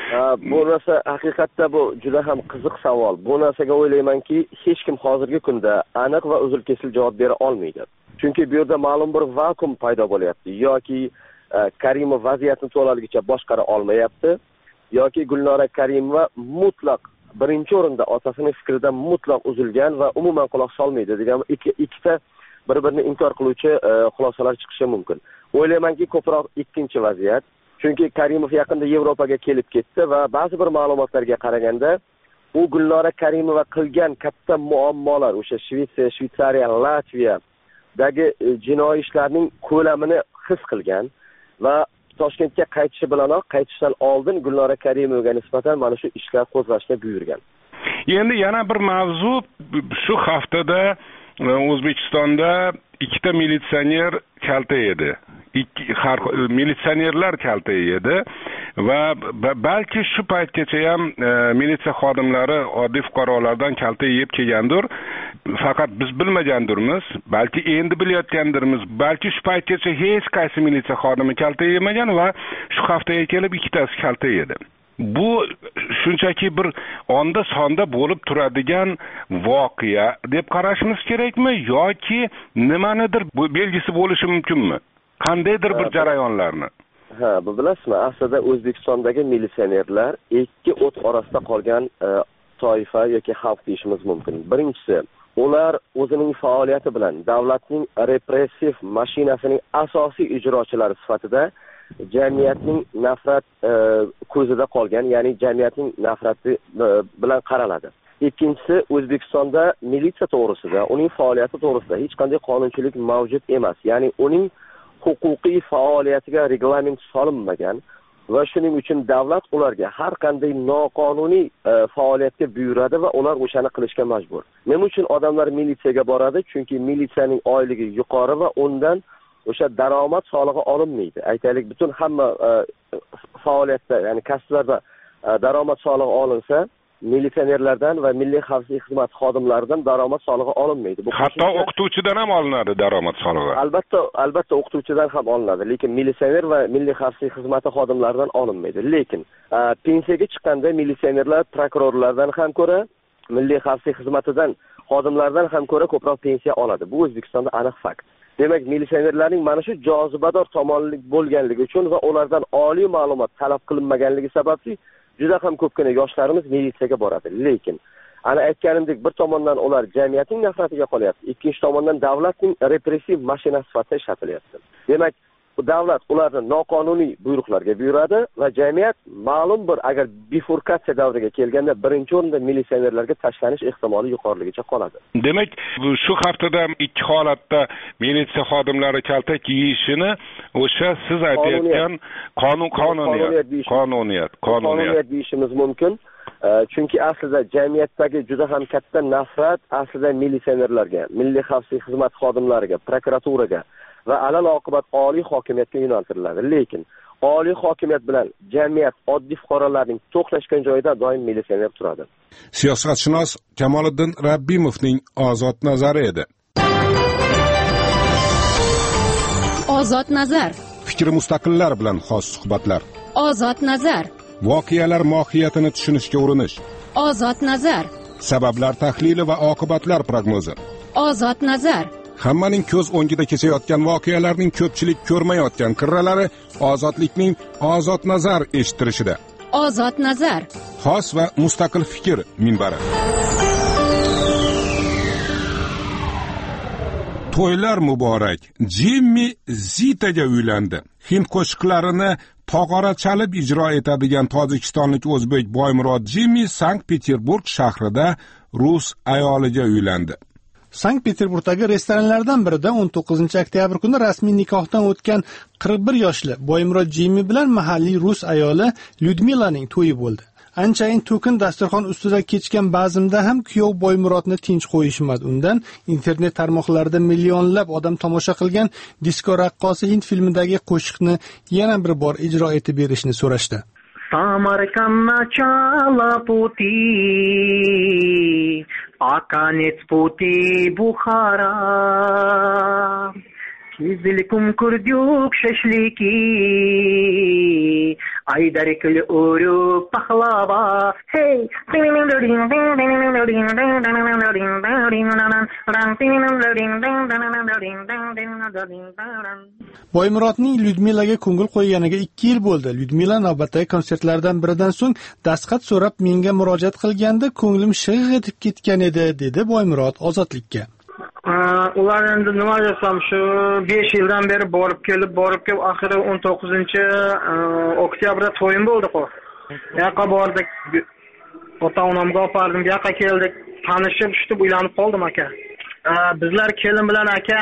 Speaker 10: Bu narsa haqiqatda bu juda ham qiziq savol. Bu narsaga o'ylaymanki, hech kim hozirgi kunda aniq va uzr kesil javob bera olmaydi. Chunki bu yerda ma'lum bir vakuum paydo bo'lyapti. Yoki Karimov vaziyatni to'laligicha boshqara olmayapti, yoki Gulnora Karimova mutlaq birinchi o'rinda otasining fikridan mutlaq uzilgan va umuman quloq solmaydi degan ikkita bir-birini inkor qiluvchi xulosalar chiqishi mumkin. O'ylaymanki, ko'proq ikkinchi vaziyat. Chunki Karimov yaqinda Yevropaga kelib ketdi va ba'zi bir ma'lumotlarga qaraganda u Gulnora Karimova qilgan katta muammolar, o'sha Shvetsiya, Shvetsariya, Latviyadagi jinoiy ishlarning ko'lamini his qilgan va Toshkentga qaytishi bilanoq qaytishdan oldin Gulnora Karimovaga nisbatan mana shu ishlar qo'zg'ashni buyurgan.
Speaker 9: Endi yana bir mavzu, shu haftada O'zbekistonda ikkita militsioner kalta edi. Ikki militsionerlar kalta edi va balki shu paytgacha ham militsiya xodimlari oddiy fuqarolardan kalta yeb kelgandir. Faqat biz bilmagandirmiz, balki endi bilayotgandirmiz. Balki shu paytgacha hech qaysi militsiya xodimi kalta yemagan va shu haftaga kelib ikkitasi kalta yedi. Bu shunchaki bir onda sonda bo'lib turadigan voqea deb qarashimiz kerakmi yoki nimanidir bu belgisi bo'lishi mumkinmi? Qandaydir bir jarayonlarni?
Speaker 10: Ha, bu bilasizmi, aslida O'zbekistondagi militsionerlar ikki o't orasida qolgan toifa yoki xalq deyishimiz mumkin. Birinchisi, ular o'zining faoliyati bilan davlatning repressiv mashinasining asosiy ijrochilari sifatida jamiyatning nafrat ko'zida qolgan, ya'ni jamiyatning nafrati bilan qaraladi. Ikkinchisi, O'zbekistonda militsiya to'g'risida, uning faoliyati to'g'risida hech qanday qonunchilik mavjud emas. Ya'ni uning huquqiy faoliyatiga reglament solinmagan va shuning uchun davlat ularga har qanday noqonuniy faoliyatga buyuradi va ular o'shani qilishga majbur. Nima uchun odamlar militsiyaga boradi? Chunki militsiyaning oyligi yuqori va undan o'sha daromad solig'i olinmaydi. Aytaylik, butun hamma faoliyatda, ya'ni kasblarda daromad solig'i olinsa, militsionerlardan va milliy xavfsizlik xizmati xodimlaridan daromad solig'i olinmaydi.
Speaker 9: Bu hatto o'qituvchidan ham olinadi daromad solig'i.
Speaker 10: Albatta, albatta o'qituvchidan ham olinadi, lekin militsioner va milliy xavfsizlik xizmati xodimlaridan olinmaydi. Lekin pensiyaga chiqqanda militsionerlar prokurorlardan ham ko'ra, milliy xavfsizlik xizmatidan xodimlardan ham ko'ra ko'proq pensiya oladi. Bu O'zbekistonda aniq fakt. Demak, militsionerlarning mana shu jozibador tomonlik bo'lganligi uchun va ulardan oliy ma'lumot talab qilinmaganligi sababli juda ham ko'pgina yoshlarimiz militsiyaga boradi. Lekin ana aytganimdek, bir tomondan ular jamiyatning nafratiga qolyapti, ikkinchi tomondan davlatning repressiv mashinasi sifatida ishlatilyapti. Demak, bu davlat ularni noqonuniy buyruqlarga buyuradi va jamiyat ma'lum bir agar bifurkatsiya davriga kelganda birinchi o'rinda militsionerlarga tashlanish ehtimoli yuqoriligicha qoladi.
Speaker 9: Demak, shu haftada ikki holatda militsiya xodimlari kaltak kiyishini o'sha siz aytayotgan qonun qonuniyat qonuniyat
Speaker 10: qonuniyat deyishimiz mumkin. Chunki aslida jamiyatdagi juda ham katta nafrat aslida militsionerlarga, milliy xavfsizlik xizmati xodimlariga, prokuraturaga va alal oqibat oliy hokimiyatga yo'naltiriladi. Lekin oliy hokimiyat bilan jamiyat, oddiy fuqarolarning to'qnashgan joyida doim militsioner turadi.
Speaker 1: Siyosatshunos Kamoliddin Rabbimovning ozod nazari edi.
Speaker 6: Ozod nazar.
Speaker 1: Fikri mustaqillar bilan xos suhbatlar.
Speaker 6: Ozod nazar.
Speaker 1: Voqealar mohiyatini tushunishga urinish.
Speaker 6: Ozod nazar.
Speaker 1: Sabablar tahlili va oqibatlar prognozi.
Speaker 6: Ozod nazar.
Speaker 1: Hammaning ko'z o'ngida kechayotgan voqealarning ko'pchilik ko'rmayotgan qirralari ozodlikning ozod nazar eshittirishida.
Speaker 6: Ozod nazar.
Speaker 1: Xos va mustaqil fikr minbari. To'ylar muborak. Jimmy Zitaga uylandi. Hind qo'shiqlarini tog'ora chalib ijro etadigan tojikistonlik o'zbek Boymurod Jimmy Sankt-Peterburg shahrida rus ayoliga uylandi.
Speaker 7: Sankt-Peterburgdagi restoranlardan birida o'n to'qqizinchi oktyabr kuni rasmiy nikohdan o'tgan qirq bir yoshli Boymurod Jimmy bilan mahalliy rus ayoli Lyudmilaning to'yi bo'ldi. Anchayin to'kin dasturxon ustida kechgan bazmda ham kuyov Boymurodni tinch qo'yishmadi. Undan internet tarmoqlarida millionlab odam tomosha qilgan disko raqqosi Hind filmidagi qo'shiqni yana bir bor ijro etib berishni so'rashdi.
Speaker 2: Samarkandna chala puti, akanets puti Bukhara. Kizilkum kurdyuk shashliki, aydarikl uruk pahlava. Hey!
Speaker 7: Boymurodning Lyudmilaga ko'ngil qo'yganiga ikki yil bo'ldi. Lyudmila navbatdagi konsertlardan biridan so'ng dasqat so'rab menga murojaat qilganda ko'nglim shig'ig etib ketgan edi, dedi Boymurod Ozodlikka.
Speaker 11: Ular endi nima desam, shu besh yildan beri borib kelib, borib kelib, oxiri o'n to'qqizinchi oktyabrda to'yim bo'ldi-ku. Bu yoqqa bordik, ota-onamga opardim, bu yoqqa keldik, tanishib, shutib uylanib qoldim aka. Bizlar kelin bilan aka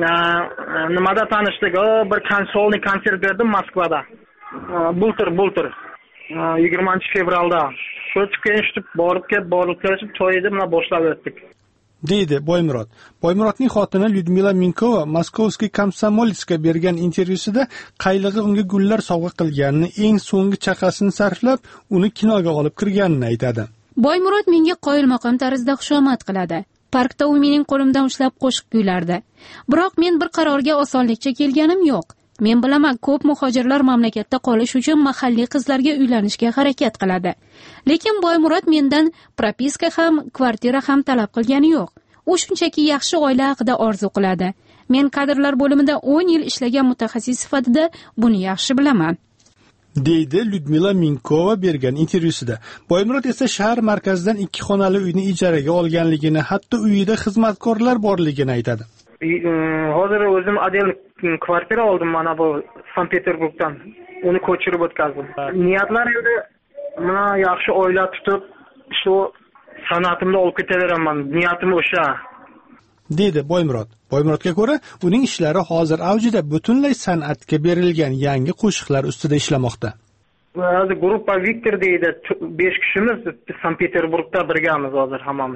Speaker 11: nimada tanishdik? O, bir konsolniy konsert berdim Moskvada. Bultir, bultir. yigirmanchi fevralda. Shu keyin shutib borib kelib, borib kelib to'yni mana boshlab o'tdik.
Speaker 7: deydi Boymurod. Boymurodning xotini Lyudmila Minkova Moskovskiy Komsomolskka bergan intervyusida qaylig'i unga gullar sovg'a qilganini, eng so'nggi chaqasini sarflab, uni kinoga olib kirganini aytadi.
Speaker 6: Boymurod menga qoyilmaqom tarzda xushomad qiladi. Parkda u mening qo'limdan ushlab qo'shiq kuylardi. Biroq men bir qarorga osonlikcha kelganim yo'q. Men bilaman, ko'p muhojirlar mamlakatda qolish uchun mahalliy qizlarga uylanishga harakat qiladi. Lekin Boymurod mendan propiska ham, kvartira ham talab qilgani yo'q. U shunchaki yaxshi oila haqida orzu qiladi. Men kadrlar bo'limida o'n yil ishlagan mutaxassis sifatida buni yaxshi bilaman,
Speaker 7: deydi Lyudmila Minkova bergan intervyusida. Boymurod esa shahar markazidan ikki xonali uyni ijaraga olganligini, hatto uyida xizmatkorlar borligini aytadi.
Speaker 11: Hozir o'zim adel kvartira oldim mana bu Sankt-Peterburgdan. Uni ko'chirib o'tkazdim. Niyatlar endi mana yaxshi oila tutib, shu sanatimni olib ketaveraman. Niyatim o'sha,
Speaker 7: deydi Boymurod. Boymurodga ko'ra, uning ishlari hozir avjida, butunlay san'atga berilgan yangi qo'shiqlar ustida ishlamoqda.
Speaker 11: Hozir gruppa Viktor deydi, besh kishimiz Sankt-Peterburgda birgamiz hozir hammamiz.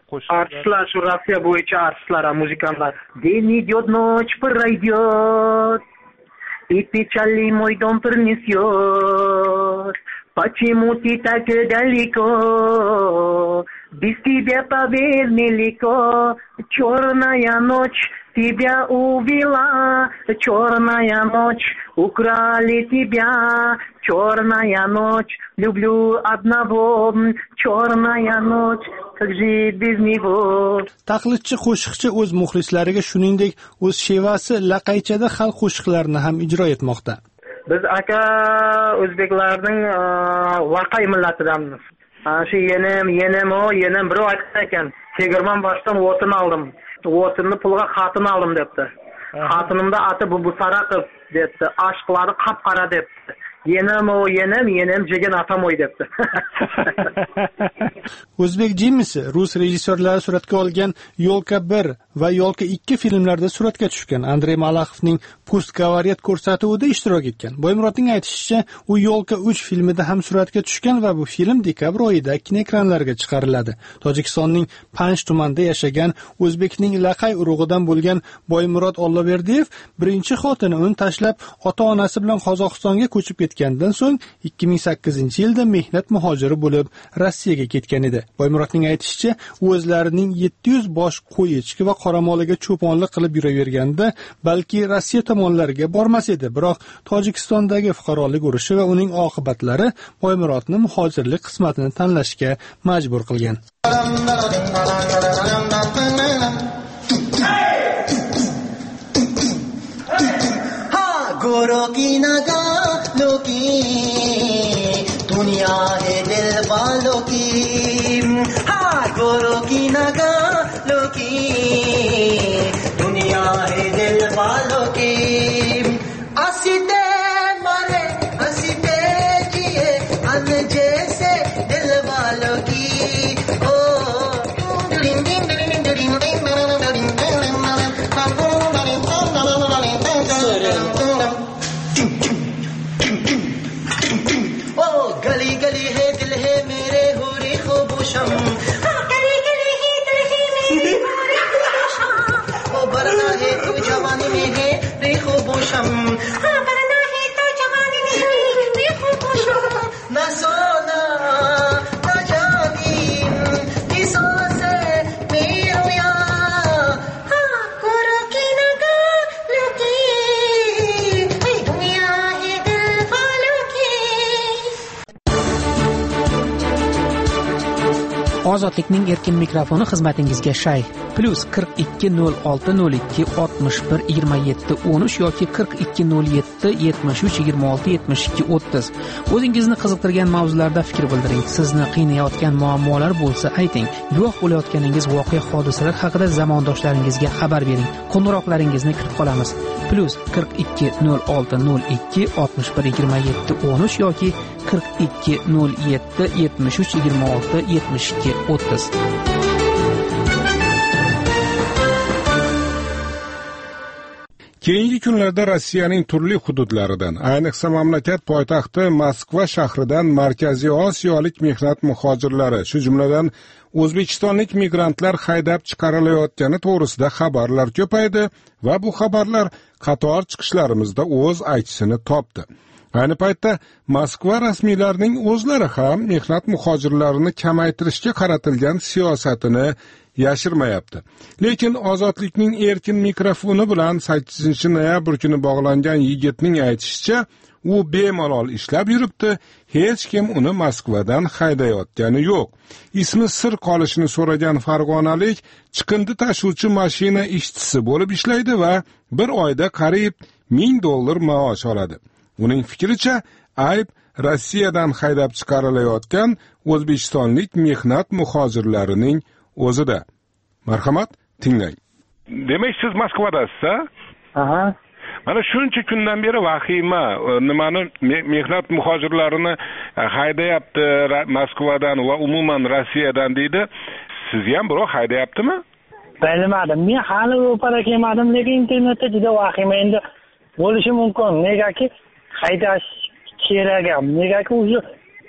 Speaker 11: artistlar, shu Rossiya bo'yicha artistlar, muzikantlar. День идет, ночь пройдет, и печали мой дом принесет. Почему ты так далеко? Без тебя, поверь, нелегко. Черная ночь тебя увела, черная ночь украли тебя, черная ночь люблю одного, черная ночь как жить без него.
Speaker 7: Taqlidchi qo'shiqchi o'z muxlislariga shuningdek o'z shevasi laqaychada xalq qo'shiqlarini ham ijro etmoqda.
Speaker 11: Biz aka o'zbeklarning laqay millatidanmiz. Shu yenim, yenim o, yenim birov aytgan ekan, tegirmon boshdan o'tin oldim. O'tinni pulga xotin oldim debdi. Xotinimda ati bu Busaraqov debdi. Aşqlari qap-qara debdi. Yenim o, yenim, yenim jigin atamoy debdi.
Speaker 7: O'zbek Jimmisi rus rejissyorlari suratga olgan Yolka bir va Yolka ikki filmlarida suratga tushgan. Andrey Malaxovning Pust Gavaryat ko'rsatuvida ishtirok etgan. Boymurodning aytishicha, u Yolka uch filmida ham suratga tushgan va bu film dekabr oyida kinoekranlarga chiqariladi. Tojikistonning Panj tumanida yashagan o'zbekning laqay urug'idan bo'lgan Boymurod Olloberdiyev birinchi xotini uni tashlab ota-onasi bilan Qozog'istonga ko'chib ketgandan so'ng ikki ming sakkizinchi yilda mehnat muhojiri bo'lib Rossiyaga ketgan edi. Boymurodning aytishicha, u o'zlarining yetti yuz bosh qo'y echki va qoramoliga cho'ponlik qilib yuraverganda balki Rossiya tomonlariga bormas edi, biroq Tojikistondagi fuqarolik urushi va uning oqibatlari Boymurodni muhojirlik qismatini tanlashga majbur qilgan.
Speaker 12: गोरों की नगाहों की दुनिया है दिल वालों की, हाँ गोरों की नगाहों की दुनिया है दिल वालों की. हंसते मरे हंसते जिए अन जैसे दिल वालों की. ओ गली गली है दिल है मेरे हुरी खुबूशम, गली गली है दिल है मेरे हुरी खुबूशम. ओ बरना है तू जवानी में है रे खुबूशम, बरना है तू जवानी में है रे खुबूशम. ना सोना ना जानी किसो से मेरो या, हाँ गोरों की नगाहों की दुनिया है दिल वालों की.
Speaker 5: Ozodlikning erkin mikrofoni xizmatingizga shay. Plus qirq ikki nol olti nol ikki oltmish bir yigirma yetti o'n uch yoki qirq ikki nol yetti yetmish uch yigirma olti yetmish ikki o'ttiz. O'zingizni qiziqtirgan mavzularda fikr bildiring. Sizni qiynayotgan muammolar bo'lsa ayting. Guvoh bo'layotganingiz voqea hodisalar haqida zamondoshlaringizga xabar bering. Qo'ng'iroqlaringizni kutib qolamiz. Plus qirq ikki nol olti nol ikki oltmish bir yigirma yetti o'n uch yoki qirq ikki nol yetti yetmish uch yigirma olti yetmish ikki o'ttiz.
Speaker 1: Keyingi kunlarda Rossiyaning turli hududlaridan, ayniqsa mamlakat poytaxti Moskva shahridan Markaziy Osiyolik mehnat muhojirlari, shu jumladan O'zbekistonlik migrantlar haydab chiqarilayotgani to'g'risida xabarlar ko'paydi va bu xabarlar qator chiqishlarimizda o'z aksini topdi. Ayni paytda Moskva rasmiylarining o'zlari ham mehnat muhojirlarini kamaytirishga qaratilgan siyosatini yashirmayapti. Lekin Ozodlikning erkin mikrofoni bilan sakkizinchi noyabr kuni bog'langan yigitning aytishicha, u bemalol ishlab yuribdi, hech kim uni Moskvadan haydayotgani yo'q. Ismi sir qolishini so'ragan farg'onalik chiqindi tashuvchi mashina ishchisi bo'lib ishlaydi va bir oyda qariyb ming dollar maosh oladi. Uning fikricha, ayb Rossiyadan haydab chiqarilayotgan o'zbekistonlik mehnat muhojirlarining o'zida. Marhamat, tinglang.
Speaker 9: Demak, siz Moskvadasiz-a?
Speaker 11: Aha.
Speaker 9: Mana shuncha kundan beri vahima, nimani mehnat muhojirlarini haydayapti Moskvadan va umuman Rossiyadan deydi. Sizni ham birov haydayaptimi?
Speaker 11: Bilmadim. Men hali o'para kelmadim, lekin internetda juda vahima endi bo'lishi mumkin. Negaki haydash kerak ham. Negaki o'zi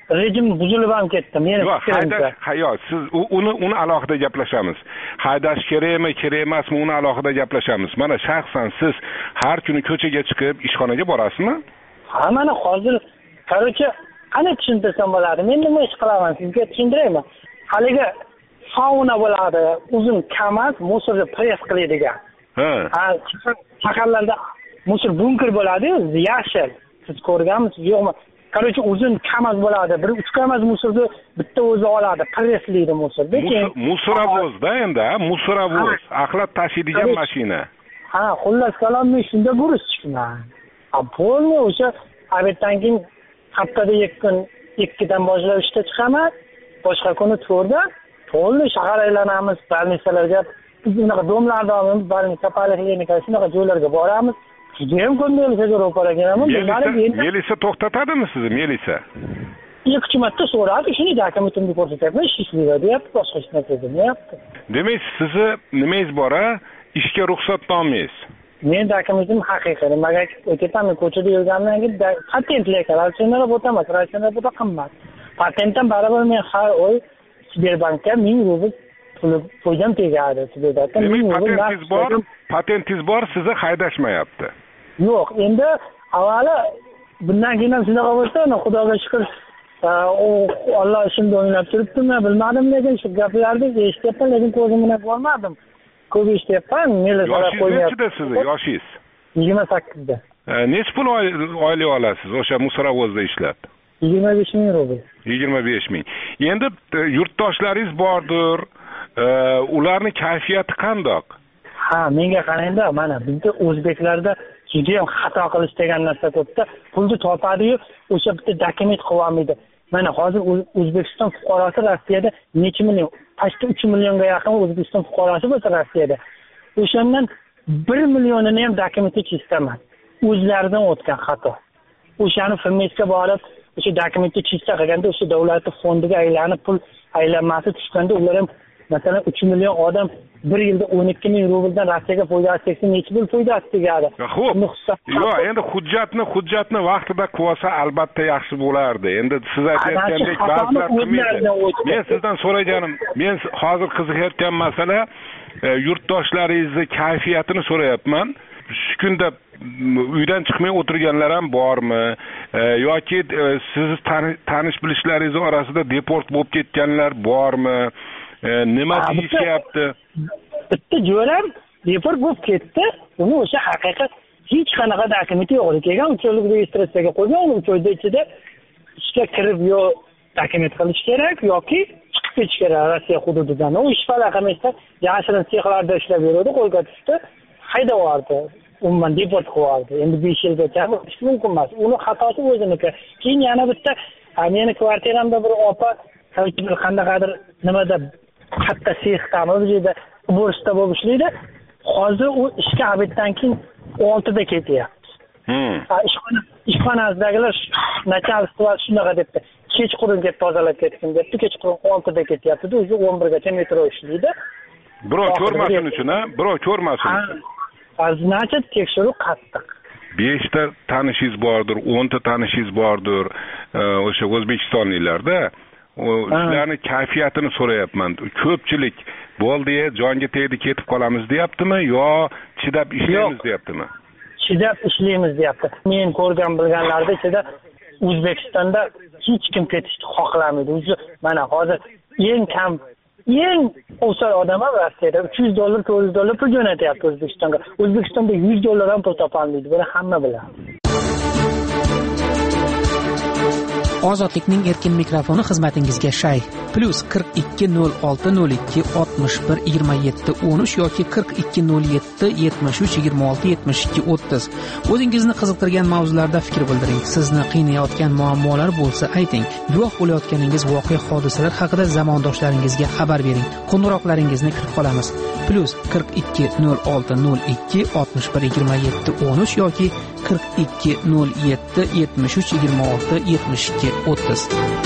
Speaker 11: rejim buzilib ham ketdi. Meni fikrimcha.
Speaker 9: Yo'q, siz uni uni alohida gaplashamiz. Haydash kerakmi, kerak emasmi, uni alohida gaplashamiz. Mana shaxsan siz har kuni ko'chaga chiqib ishxonaga borasizmi?
Speaker 11: Ha, mana hozir, qarochi, qani tushuntirsam bo'ladi. Men nima ish qilaman, sizga tushuntiraymi? Haligi sauna bo'ladi, uzun kamaz, musorni press qiladigan.
Speaker 9: Ha.
Speaker 11: Ha, shaharlarda musor bunker bo'ladi-yu, yashil. Siz ko'rganmisiz, yo'qmi? Qarochi uzun kamaz bo'ladi. Bir uch kamaz musorni bitta o'zi oladi, presslaydi musorni.
Speaker 9: Musoravozda endi, musoravоз, axlat tashiydigan mashina.
Speaker 11: Ha, xullas kalom men shunda burus chiqman. Ha, bo'lmi o'sha abetdan keyin haftada ikki kun ikkidan boshlab ishga chiqaman. Boshqa kuni to'rda to'g'ri shahar aylanamiz, balnisalarga, biz unaqa domlarda olamiz, balnisa poliklinika shunaqa joylarga boramiz. Judayam ko'p melisaga ro'para kelaman.
Speaker 9: Melisa to'xtatadimi sizni, melisa?
Speaker 11: Ikki marta so'radi, shuni dokumentimni ko'rsatyapman, ish ishlaydi, deyapti, boshqa hech narsa demayapti.
Speaker 9: Demak, sizni nimangiz bor-a? Ishga ruxsatnomangiz.
Speaker 11: Men dokumentim haqiqiy. Nimaga o'taman, ko'chada yurgandan keyin patent lekin, ratsional o'tamas, ratsional o'ta qimmat. Patentdan baribir men har oy Sberbankka ming rubl pul qo'ydim tegadi. Sberbankka ming rubl.
Speaker 9: Patentingiz bor, patentingiz bor, sizni haydashmayapti.
Speaker 11: Yo'q, endi avvali bundan keyin ham shunaqa bo'lsa, xudoga shukr, Alloh ishimni o'ynab turibdimi, bilmadim, lekin shu gaplarni eshityapman, lekin ko'zim bilan ko'rmadim. Ko'p eshityapman, melisalar qo'ymayapti.
Speaker 9: Yoshingiz sizni, yoshingiz?
Speaker 11: yigirma sakkizda.
Speaker 9: Necha pul oylik olasiz o'sha musoravozda ishlab?
Speaker 11: yigirma besh ming rubl.
Speaker 9: yigirma besh ming. Endi yurtdoshlaringiz bordir, ularning kayfiyati qandoq?
Speaker 11: Ha, menga qarangda, mana bizda o'zbeklarda juda ham xato qilish degan narsa ko'pda. Pulni topadi-yu, o'sha bitta dokument qilib olmaydi. Mana hozir O'zbekiston fuqarosi Rossiyada necha million, pastda uch millionga yaqin O'zbekiston fuqarosi bo'lsa Rossiyada. O'shandan bir millionini ham dokumenti chistaman. O'zlaridan o'tgan xato. O'shani firmaga borib, o'sha dokumentni chista qilganda o'sha davlatning fondiga aylanib pul aylanmasi tushganda ular ham masalan uch million odam bir yilda o'n ikki ming rubldan Rossiyaga foydasi tegsa necha pul foydasi tegadi?
Speaker 9: Yo'q, endi hujjatni hujjatni vaqtida qilsa albatta yaxshi bo'lardi. Endi siz aytayotgandek ba'zilar qilmaydi. Men sizdan so'raganim, men hozir qiziqayotgan masala yurtdoshlaringizni kayfiyatini so'rayapman. Shu kunda uydan chiqmay o'tirganlar ham bormi? Yoki siz tanish bilishlaringiz orasida deport bo'lib ketganlar bormi? Nima deyishyapti?
Speaker 11: Bitta jo'ram deport bo'lib ketdi. Uni o'sha haqiqat hech qanaqa dokumenti yo'q ekan. uch oylik registratsiyaga qo'ygan, uch oyda ichida ishga kirib yo dokument qilish kerak yoki chiqib ketish kerak Rossiya hududidan. U ish faqat emasdan yashirin sexlarda ishlab yuradi, qo'lga tushdi, haydab yubordi. Umuman deport qilyapti. Endi besh yilgacha hech mumkin emas. Uni xatosi o'ziniki. Keyin yana bitta meni kvartiramda bir opa bir qandaqadir nimada katta sexdami o'zida borshda bo'lib ishlaydi. Hozir u ishga abitdan keyin oltida ketyapti.
Speaker 9: Hmm.
Speaker 11: Ishxona ishxonasidagilar начальство shunaqa debdi. Kechqurun deb tozalab ketgan debdi. Kechqurun oltida ketyapti. O'zi o'n birgacha metro ishlaydi.
Speaker 9: Birov ko'rmasin uchun, ha? Birov ko'rmasin.
Speaker 11: Значит, tekshiruv qattiq.
Speaker 9: besh ta tanishingiz bordir, o'n ta tanishingiz bordir, o'sha O'zbekistonliklarda. Ularning kayfiyatini so'rayapman. Ko'pchilik bo'ldi-ya, jonga tegdi, ketib qolamiz deyaptimi yo chidab ishlaymiz deyaptimi?
Speaker 11: Chidab ishlaymiz deyapti. Men ko'rgan bilganlarda ichida O'zbekistonda hech kim ketishni xohlamaydi. O'zi mana hozir eng kam eng o'sal odam ham Rossiyada uch yuz dollar, to'rt yuz dollar pul jo'natyapti O'zbekistonga. O'zbekistonda yuz dollar ham pul topolmaydi. Buni hamma biladi.
Speaker 5: Ozodlikning erkin mikrofoni xizmatingizga shay. Plus qirq ikki nol olti nol ikki oltmish bir yigirma yetti o'n uch yoki qirq ikki nol yetti yetmish uch yigirma olti yetmish ikki o'ttiz. O'zingizni qiziqtirgan mavzularda fikr bildiring. Sizni qiynayotgan muammolar bo'lsa ayting. Guvoh bo'layotganingiz voqea hodisalar haqida zamondoshlaringizga xabar bering. Qo'ng'iroqlaringizni kutib qolamiz. Plus qirq ikki nol olti nol ikki oltmish bir yigirma yetti o'n uch yoki qirq ikki nol yetti yetmish uch yigirma olti yetmish ikki o'ttiz.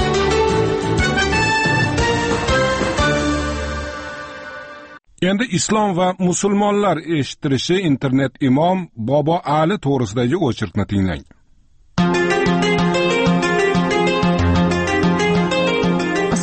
Speaker 1: Endi islom va musulmonlar eshittirishi internet imom Bobo Ali to'g'risidagi o'chirtni tinglang.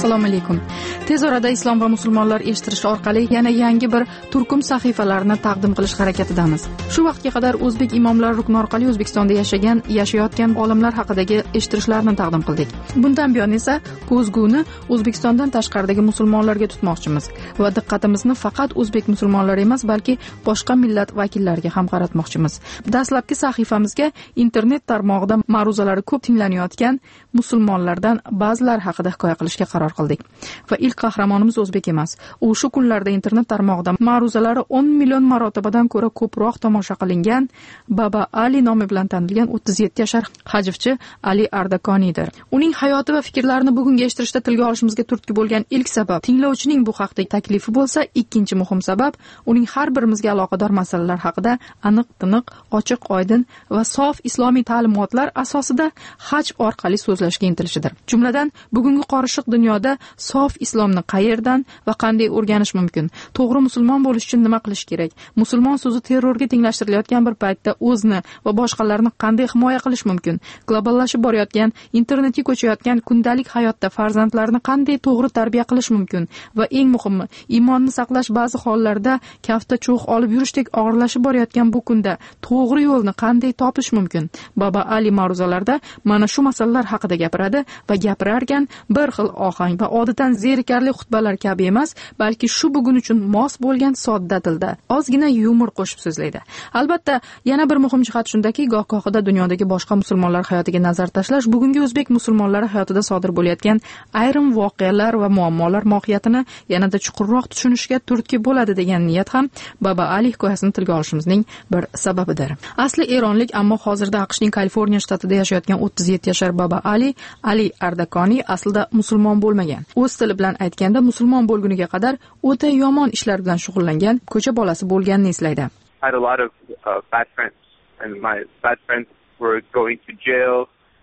Speaker 3: assalomu alaykum. Tez orada islom va musulmonlar eshittirishi orqali yana yangi bir turkum sahifalarni taqdim qilish harakatidamiz. Shu vaqtga qadar o'zbek imomlar rukni orqali O'zbekistonda yashagan, yashayotgan olimlar haqidagi eshittirishlarni taqdim qildik. Bundan buyon esa ko'zguni O'zbekistondan tashqaridagi musulmonlarga tutmoqchimiz va diqqatimizni faqat o'zbek musulmonlari emas, balki boshqa millat vakillariga ham qaratmoqchimiz. Dastlabki sahifamizga internet tarmog'ida ma'ruzalari ko'p tinglanayotgan musulmonlardan ba'zilar haqida hikoya qilishga qaror qildik. Va ilk qahramonimiz o'zbek emas. U shu kunlarda internet tarmog'ida ma'ruzalari o'n million marotabadan ko'ra ko'proq tomosha qilingan Baba Ali nomi bilan tanilgan o'ttiz yetti yashar hajvchi Ali Ardakonidir. Uning hayoti va fikrlarini bugungi eshittirishda tilga olishimizga turtki bo'lgan ilk sabab tinglovchining bu haqdagi taklifi bo'lsa, ikkinchi muhim sabab uning har birimizga aloqador masalalar haqida aniq-tiniq, ochiq-oydin va sof islomiy ta'limotlar asosida haj orqali so'zlashga intilishidir. Jumladan, bugungi qorishiq dunyoda sof islomni qayerdan va qanday o'rganish mumkin? To'g'ri musulmon bo'lish uchun nima qilish kerak? Musulmon so'zi terrorga tenglashtirilgan bir paytda o'zni va boshqalarni qanday himoya qilish mumkin? Globallashib borayotgan, internetga ko'chayotgan kundalik hayotda farzandlarni qanday to'g'ri tarbiya qilish mumkin? Va eng muhimi, iymonni saqlash ba'zi hollarda kafta cho'g' olib yurishdek og'irlashib borayotgan bu kunda to'g'ri yo'lni qanday topish mumkin? Baba Ali ma'ruzalarda mana shu masalalar haqida gapiradi va gapirarkan bir xil ohang va odatdan zerikarli xutbalar kabi emas, balki shu bugun uchun mos bo'lgan sodda tilda ozgina yumor qo'shib so'zlaydi. Albatta, yana bir muhim jihat shundaki, goh-gohida dunyodagi boshqa musulmonlar hayotiga nazar tashlash bugungi o'zbek musulmonlari hayotida sodir bo'layotgan ayrim voqealar va muammolar mohiyatini yanada chuqurroq tushunishga turtki bo'ladi degan niyat ham Baba Ali hikoyasini tilga olishimizning bir sababidir. Asli eronlik, ammo hozirda AQShning Kaliforniya shtatida yashayotgan o'ttiz yetti yashar Baba Ali, Ali Ardakoni aslida musulmon bo'lmagan. O'z tili bilan aytganda, musulmon bo'lguniga qadar o'ta yomon ishlar bilan shug'ullangan, ko'cha bolasi bo'lganini eslaydi.
Speaker 13: I had a lot of uh, bad friends, and my bad friends were going to jail.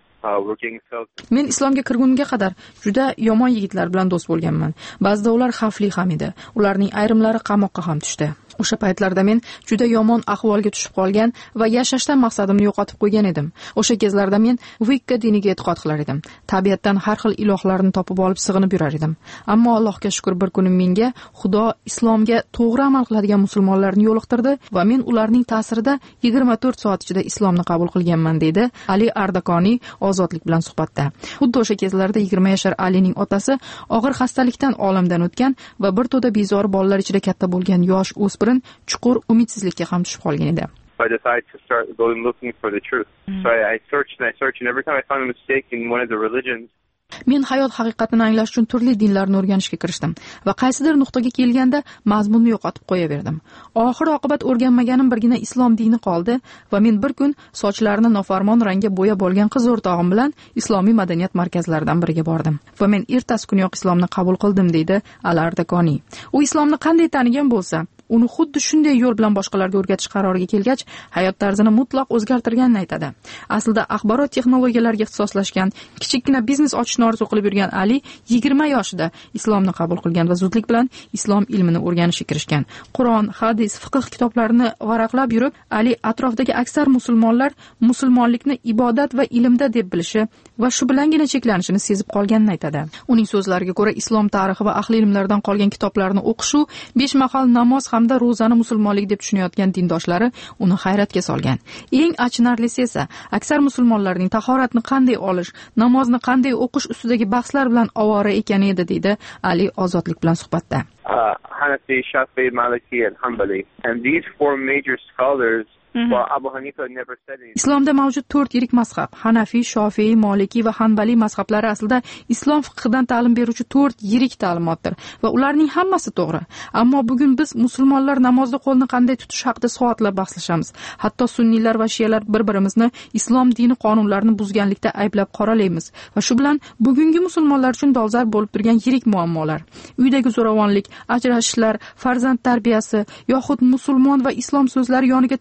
Speaker 3: Men islomga kirgunimga qadar juda yomon yigitlar bilan do'st bo'lganman. Ba'zida ular xavfli ham edi. Ularning ayrimlari qamoqqa ham tushdi. O'sha paytlarda men juda yomon ahvolga tushib qolgan va yashashdan maqsadimni yo'qotib qo'ygan edim. O'sha kezlarda men Wicca diniga e'tiqod qilar edim. Tabiatdan har xil ilohlarni topib olib sig'inib yurar edim. Ammo Allohga shukr, bir kuni menga Xudo islomga to'g'ri amal qiladigan musulmonlarni yo'liqtirdi va men ularning ta'sirida yigirma to'rt soat ichida islomni qabul qilganman, deydi Ali Ardakoni Ozodlik bilan suhbatda. Xuddi o'sha kezlarda yigirma yashar Alining otasi og'ir xastalikdan olamdan o'tgan va bir to'da bezori bolalar ichida katta bo'lgan yosh o'smir chuqur umidsizlikka ham tushib qolgan edi.
Speaker 13: I decided to start going looking for the truth. Mm. So I, I searched and I searched, and every time I found a mistake in one of the religions,
Speaker 3: men hayot haqiqatini anglash uchun turli dinlarni o'rganishga kirishdim va qaysidir nuqtaga kelganda mazmunni yo'qotib qo'yaverdim. Oxir oqibat o'rganmaganim birgina islom dini qoldi va men bir kun sochlarini nofarmon rangga bo'yab olgan qiz o'rtog'im bilan islomiy madaniyat markazlaridan biriga bordim va men ertasi kuniyoq islomni qabul qildim, deydi Ali Ardakoni. U islomni qanday tanigan bo'lsa, uni xuddi shunday yo'l bilan boshqalarga o'rgatish qaroriga kelgach, hayot tarzini mutlaq o'zgartirganini aytadi. Aslida axborot texnologiyalariga ixtisoslashgan, kichikgina biznes ochishni orzu qilib yurgan Ali yigirma yoshida islomni qabul qilgan va zudlik bilan islom ilmini o'rganishga kirishgan. Qur'on, hadis, fiqh kitoblarini varaqlab yurib, Ali atrofdagi aksar musulmonlar musulmonlikni ibodat va ilmda deb bilishi va shu bilangina cheklanishini sezib qolganini aytadi. Uning so'zlariga ko'ra, islom tarixi va ahli ilmlardan qolgan kitoblarni o'qishu, besh mahal namoz hamda ro'zani musulmonlik deb tushunayotgan dindoshlari uni hayratga solgan. Eng achinarlisi esa aksar musulmonlarning tahoratni qanday olish, namozni qanday o'qish ustidagi bahslar bilan ovora ekani edi, deydi Ali Ozodlik bilan suhbatda.
Speaker 13: Uh, Hanafi, Shafi'i, Maliki and Hanbali. And these four major scholars Well, Abu Hanifa never said anything.
Speaker 3: Islomda mavjud to'rt yirik mazhab, Hanafi, Shofi'i, Maliki va Hanbali mazhablari aslida islom fiqhidan ta'lim beruvchi to'rt yirik ta'limotdir va ularning hammasi to'g'ri. Ammo bugun biz musulmonlar namozda qo'lni qanday tutish haqida soatlab bahslashamiz. Hatto sunniylar va shiyalar bir-birimizni islom dini qonunlarini buzganlikda ayblab qoralaymiz va shu bilan bugungi musulmonlar uchun dolzarb bo'lib turgan yirik muammolar, uydagi zo'ravonlik, ajrashishlar, farzand tarbiyasi yoxud musulmon va islom so'zlari yoniga terrorchi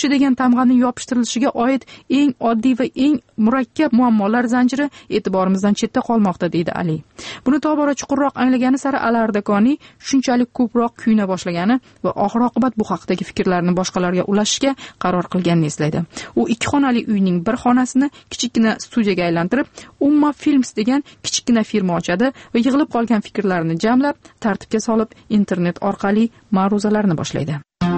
Speaker 3: degan tamg'aning yopishtirilishiga oid eng oddiy va eng murakkab muammolar zanjiri e'tiborimizdan chetda qolmoqda, deydi Ali. Buni tobora chuqurroq anglagani sari Al-Ardakoniy shunchalik ko'proq kuyuna boshlagani va oxir-oqibat bu haqdagi fikrlarni boshqalarga ulashishga qaror qilganini eslaydi. U ikki xonali uyning bir xonasini kichikgina studiyaga aylantirib, Umma Films degan kichikgina firma ochadi va yig'ilib qolgan fikrlarni jamlab, tartibga solib, internet orqali ma'ruzalarni boshlaydi.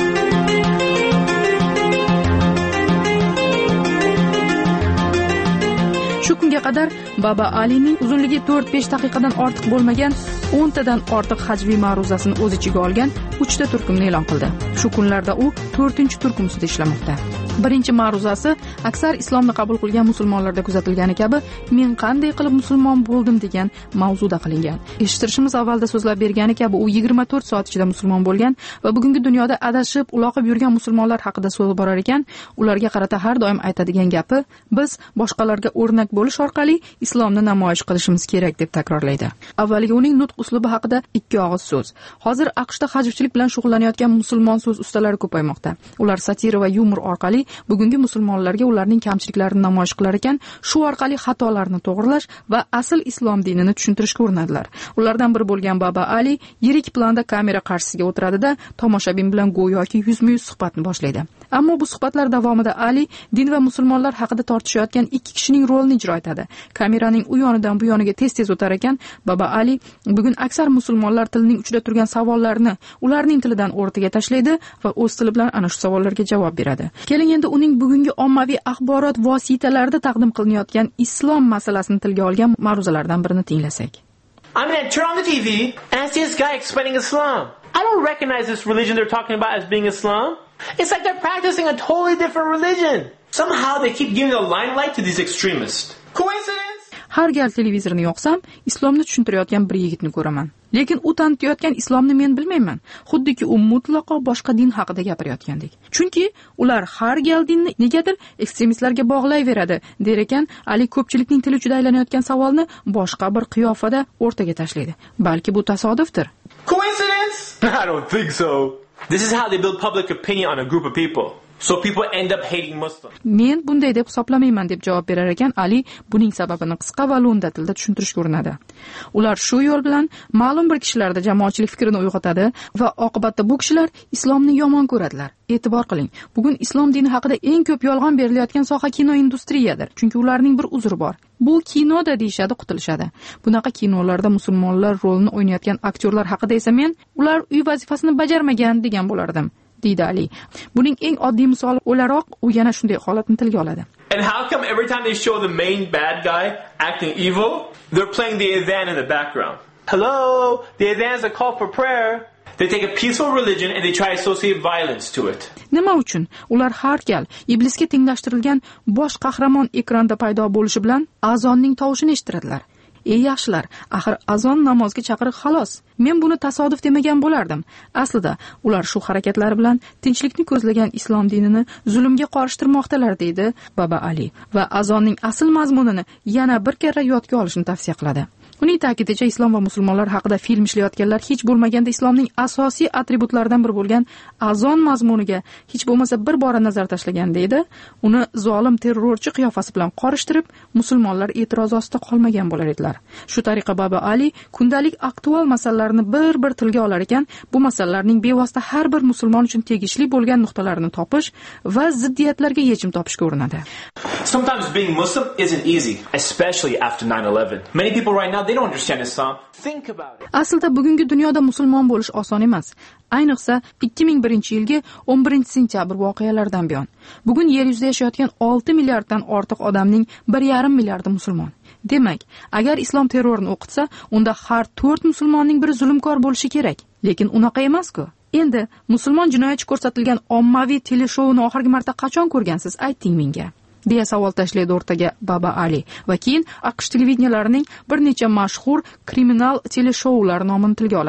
Speaker 3: Shu kunga qadar Baba Alining uzunligi to'rt besh daqiqadan ortiq bo'lmagan o'n tadan ortiq hajviy ma'ruzasini o'z ichiga olgan uchta turkumni e'lon qildi. Shu kunlarda u to'rtinchi turkum ustida ishlamoqda. Birinchi ma'ruzasi aksar islomni qabul qilgan musulmonlarda kuzatilgani kabi men qanday qilib musulmon bo'ldim degan mavzuda qilingan. Eshittirishimiz avvalda so'zlab bergani kabi u yigirma to'rt soat ichida musulmon bo'lgan va bugungi dunyoda adashib, uloqib yurgan musulmonlar haqida so'z borar ekan, ularga qarata har doim aytadigan gapi biz boshqalarga o'rnak bo'lish orqali islomni namoyish qilishimiz kerak deb takrorlaydi. Avvaliga uning nutq uslubi haqida ikki og'iz so'z. Hozir AQShda hajvchilik bilan shug'ullanayotgan musulmon so'z ustalari ko'paymoqda. Ular satira va yumor orqali bugungi musulmonlarga ularning kamchiliklarini namoyish qilar ekan, shu orqali xatolarni to'g'rilash va asl islom dinini tushuntirishga urinadilar. Ulardan biri bo'lgan Baba Ali yirik planda kamera qarshisiga o'tiradi-da, tomoshabin bilan go'yoki yuzma-yuz suhbatni boshlaydi. Ammo bu suhbatlar davomida Ali din va musulmonlar haqida tortishayotgan ikki kishining rolini ijro etadi. Kameraning u yonidan bu yoniga tez-tez o'tar ekan, Baba Ali bugun aksar musulmonlar tilining uchida turgan savollarni ularning tilidan o'rtaga tashlaydi va o'z tili bilan ana shu savollarga javob beradi. Keling endi uning bugungi ommaviy axborot vositalarida taqdim qilinayotgan islom masalasini tilga olgan ma'ruzalardan birini tinglasak.
Speaker 14: I mean, I turn on the T V and I see this guy explaining Islam. I don't recognize this religion they're talking about as being Islam. It's like they're practicing a totally different religion. Somehow they keep giving the limelight to these extremists. Coincidence?
Speaker 3: Har gal televizorni yoqsam, islomni tushuntirayotgan bir yigitni ko'raman. Lekin u tanitayotgan islomni men bilmayman. Xuddiki u mutlaqo boshqa din haqida gapirayotgandek. Chunki ular har gal dinni negadir ekstremistlarga bog'layveradi, der ekan Ali ko'pchilikning tili uchida aylanayotgan savolni boshqa bir qiyofada o'rtaga tashlaydi. Balki bu tasodifdir.
Speaker 14: Coincidence? I don't think so. This is how they build public opinion on a group of people. So people end up hating Muslims.
Speaker 3: Men bunday deb hisoblamayman deb javob berar ekan Ali buning sababini qisqa va lo'nda tilda tushuntirishga urinadi. Ular shu yo'l bilan ma'lum bir kishilarda jamoatchilik fikrini uyg'otadi va oqibatda bu kishilar islomni yomon ko'radilar. E'tibor qiling, bugun islom dini haqida eng ko'p yolg'on berilayotgan soha kino industriyadir. Chunki ularning bir uzri bor. Bu kinoda deyishadi, qutilishadi. Bunaqa kinolarda musulmonlar rolini o'ynayotgan aktyorlar haqida esa men ular uy vazifasini bajarmagan degan bo'lardim, deydi Ali. Buning eng oddiy misoli o'laroq u yana shunday holatni tilga oladi.
Speaker 14: And how come every time they show the main bad guy acting evil, they're playing the adhan in the background? Hello, the adhan is a call for prayer. They take a peaceful religion and they try to associate violence to it.
Speaker 3: Nima uchun ular har gal iblisga tenglashtirilgan bosh qahramon ekranda paydo bo'lishi bilan azonning tovushini eshittiradilar? Ey yaxshilar, axir azon namozga chaqiriq xolos. Men buni tasodif demagan bo'lardim. Aslida ular shu harakatlari bilan tinchlikni ko'zlagan islom dinini zulmga qorishtirmoqdalar, deydi Baba Ali va azonning asl mazmunini yana bir karra yodga olishni tavsiya qiladi. Uning ta'kidicha islom va musulmonlar haqida film ishlayotganlar hech bo'lmaganda islomning asosiy atributlaridan biri bo'lgan azon mazmuniga hech bo'lmasa bir bora nazar tashlagan, deydi. Uni zolim terrorchi qiyofasi bilan qorishtirib, musulmonlar e'tiroz ostida qolmagan bo'lar edilar. Shu tariqa Baba Ali kundalik aktual masalalarni bir-bir tilga olar ekan, bu masalalarning bevosita har bir musulmon uchun tegishli bo'lgan nuqtalarini topish va ziddiyatlarga yechim topishga urinadi.
Speaker 14: Sometimes being Muslim isn't easy, especially after nine eleven. Many people right now they don't understand Islam. Think about it.
Speaker 3: Aslida bugungi dunyoda musulmon bo'lish oson emas. Ayniqsa ikki ming birinchi yilgi o'n birinchi sentyabr voqealaridan buyon. Bugun yer yuzida yashayotgan olti milliarddan ortiq odamning bir yarim milliardi musulmon. Demak, agar islom terrorini o'qitsa, unda har to'rt musulmonning biri zulmkor bo'lishi kerak. Lekin unaqa emas-ku. Endi musulmon jinoyatchi ko'rsatilgan ommaviy teleshouni oxirgi marta qachon ko'rgansiz? Ayting menga. deya savol tashlaydi o'rtaga Baba Ali va keyin AQSh televideniyalarining bir necha mashhur kriminal teleshoulari nomini tilga oladi.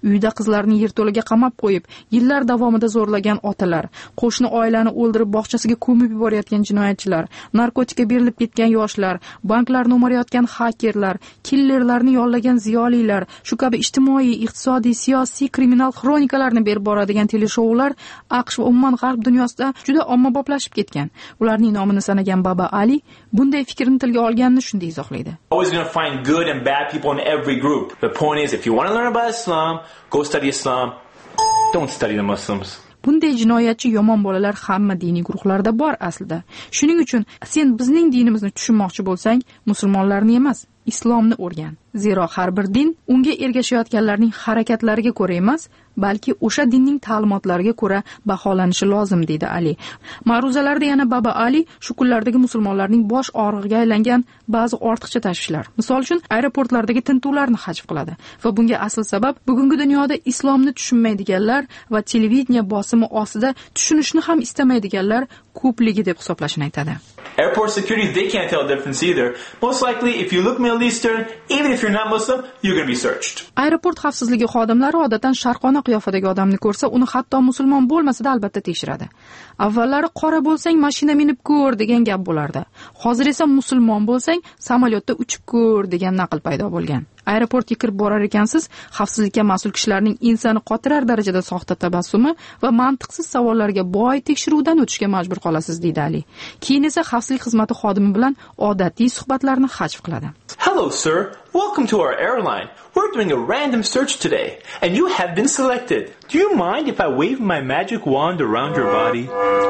Speaker 3: uyida qizlarni yerto'laga qamab qo'yib, yillar davomida zo'rlagan otalar, qo'shni oilani o'ldirib bog'chasiga ko'mib yuborayotgan jinoyatchilar, narkotikka berilib ketgan yoshlar, banklarni o'marayotgan hakerlar, killerlarni yollagan ziyolilar, shu kabi ijtimoiy, iqtisodiy, siyosiy, kriminal xronikalarni berib boradigan teleshoular AQSh va umuman g'arb dunyosida juda ommaboplashib ketgan. Ularning nomini sanagan Baba Ali bunday fikrni tilga olganini shunday izohlaydi.
Speaker 14: Always going to find good and bad people in every group. The point is, if you want to learn about Islam, go study Islam. Don't study the Muslims.
Speaker 3: Bunday jinoyatchi yomon bolalar hamma diniy guruhlarda bor aslida. Shuning uchun sen bizning dinimizni tushunmoqchi bo'lsang, musulmonlarni emas, islomni o'rgan. Zero har bir din unga ergashayotganlarning harakatlariga ko'ra emas, balki o'sha dinning ta'limotlariga ko'ra baholanishi lozim, deydi Ali. Ma'ruzalarda yana Baba Ali shu kunlardagi musulmonlarning bosh og'rig'iga aylangan ba'zi ortiqcha tashvishlar, misol uchun aeroportlardagi tintuvlarni hajv qiladi va bunga asl sabab bugungi dunyoda islomni tushunmaydiganlar va televideniya bosimi ostida tushunishni ham istamaydiganlar ko'pligi deb hisoblashini aytadi.
Speaker 14: Airport security, they can't tell the difference either. Most likely, if you look Middle Eastern, even if you're not Muslim, you're going to be searched.
Speaker 3: Aeroport xavfsizligi xodimlari odatan sharqona qiyofadagi odamni ko'rsa, uni hatto musulmon bo'lmasa-da albatta tekshiradi. Avvallari qora bo'lsang, mashina minib ko'r degan gap bo'lardi. Hozir esa musulmon bo'lsang, samolyotda uchib ko'r degan naql paydo bo'lgan. Aeroportga kirib borar ekansiz, xavfsizlikka mas'ul kishilarning insani qotirar darajada soxta tabassumi va mantiqsiz savollarga boy tekshiruvdan o'tishga majbur qolasiz, deydi Ali. Keyin esa xavfsizlik xizmati xodimi bilan odatiy suhbatlarni hajv qiladi.
Speaker 14: Hello sir, welcome to our airline. We're doing a random search today and you have been selected. Do you mind if I wave my magic wand around your body?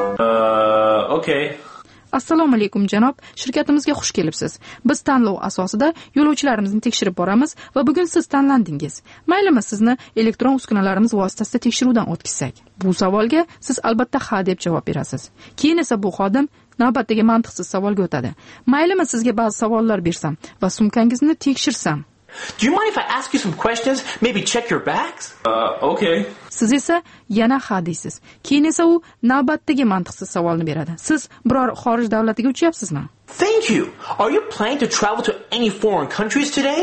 Speaker 14: Uh, okay.
Speaker 3: Assalomu alaykum janob, shirkatimizga xush kelibsiz. Biz tanlov asosida yo'lovchilarimizni tekshirib boramiz va bugun siz tanlandingiz. Maylimi sizni elektron uskunalarimiz vositasida tekshiruvdan o'tkazsak? Bu savolga siz albatta ha deb javob berasiz. Keyin esa bu xodim navbatdagi mantiqsiz savolga o'tadi. Maylimi sizga ba'zi savollar bersam va sumkangizni tekshirsam?
Speaker 14: Do you mind if I ask you some questions? Maybe check your bags? Uh, okay.
Speaker 3: Siz esa yana ha deysiz. Keyin esa u navbatdagi mantiqsiz savolni beradi. Siz biror xorij davlatiga uchyapsizmi?
Speaker 14: Thank you. Are you planning to travel to any foreign countries today?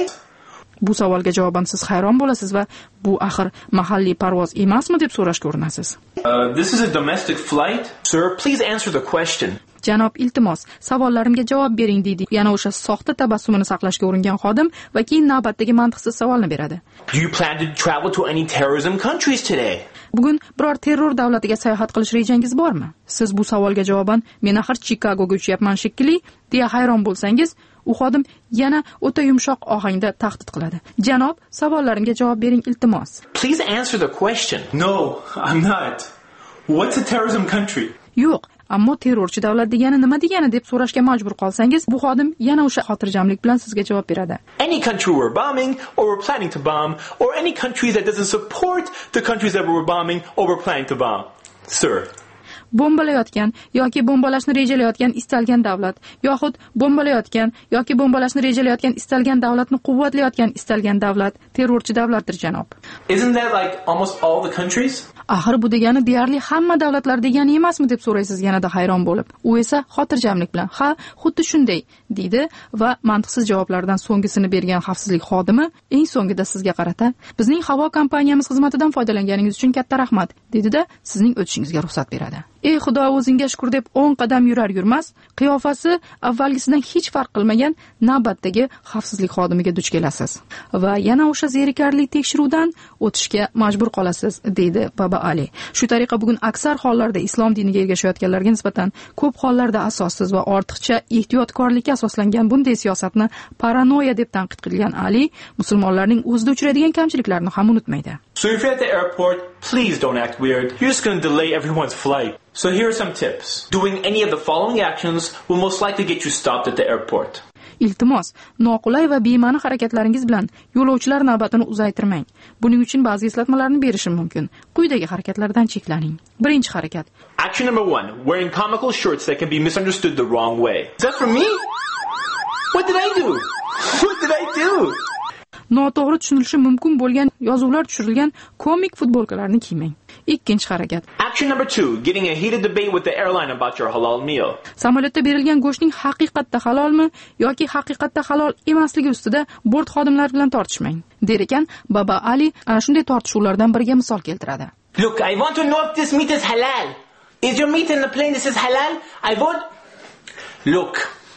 Speaker 3: Bu savolga javoban siz hayron bo'lasiz va bu axir mahalliy parvoz emasmi deb so'rashga urinasiz.
Speaker 14: Uh, this is a domestic flight. Sir, please answer the question.
Speaker 3: Janob, iltimos, savollarimga javob bering, deydi. Yana o'sha soxta tabassumini saqlashga uringan xodim va keyin navbatdagi mantiqsiz savolni beradi.
Speaker 14: Do you plan to travel to any terrorism countries today?
Speaker 3: Bugun biror terror davlatiga sayohat qilish rejangiz bormi? Siz bu savolga javoban men axir Chikagoga uchyapman shekilli deya hayron bo'lsangiz, u xodim yana o'ta yumshoq ohangda tahdid qiladi. Janob, savollarimga javob bering, iltimos.
Speaker 14: Please answer the question. No, I'm not. What's a terrorism country?
Speaker 3: Yo'q, ammo terrorchi davlat degani nima degani deb so'rashga majbur qolsangiz, bu xodim yana o'sha xotirjamlik bilan sizga javob beradi.
Speaker 14: Any country we're bombing or we're planning to bomb, or any country that doesn't support the countries that we're bombing or we're planning to bomb. Sir.
Speaker 3: Bombalayotgan yoki bombalashni rejalayotgan istalgan davlat, yoxud bombalayotgan yoki bombalashni rejalayotgan istalgan davlatni quvvatlayotgan istalgan davlat terrorchi davlatdir, janob.
Speaker 14: Isn't that like almost all the countries?
Speaker 3: Axir bu degani deyarli hamma davlatlar degani emasmi deb so'raysiz yanada hayron bo'lib. U esa xotirjamlik bilan ha, xuddi shunday deydi va mantiqsiz javoblardan so'nggisini bergan xavfsizlik xodimi eng so'ngida sizga qarata, bizning havo kompaniyamiz xizmatidan foydalanganingiz uchun katta rahmat, dedi-da sizning o'tishingizga ruxsat beradi. Ey Xudo, o'zingga shukr deb o'n qadam yurar yurmas, qiyofasi avvalgisidan hech farq qilmagan navbatdagi xavfsizlik xodimiga duch kelasiz va yana o'sha zerikarli tekshiruvdan o'tishga majbur qolasiz, deydi Baba Ali. Shu tariqa bugun aksar hollarda islom diniga ergashayotganlarga nisbatan ko'p hollarda asossiz va ortiqcha ehtiyotkorlikka asoslangan bunday siyosatni paranoya deb tanqid qilgan Ali, musulmonlarning o'zida uchraydigan kamchiliklarni ham unutmaydi.
Speaker 14: So if you're at the airport, please don't act weird. You're just going to delay everyone's flight. So here are some tips. Doing any of the following actions will most likely get you stopped at the airport.
Speaker 3: Iltimos, noqulay va bema'ni harakatlaringiz bilan yo'lovchilar navbatini uzaytirmang. Buning uchun ba'zi eslatmalarni berishim mumkin. Quyidagi harakatlardan cheklaning. Birinchi harakat.
Speaker 14: Action number one, wearing comical shirts that can be misunderstood the wrong way. Is that for me? What did I do? What did I do?
Speaker 3: Noto'g'ri tushunilishi mumkin bo'lgan yozuvlar tushirilgan komik futbolkalarni kiymang. Ikkinchi harakat.
Speaker 14: Action number two, getting a heated debate with the airline about your halal meal.
Speaker 3: Samolyotda berilgan go'shtning haqiqatda halolmi yoki haqiqatda halol emasligi ustida bort xodimlari bilan tortishmang. Der ekan Baba Ali ana shunday tortishuvlardan biriga misol keltiradi.
Speaker 14: Look, I want to know if this meat is halal. Is your meat in the plane this is halal? I want Look.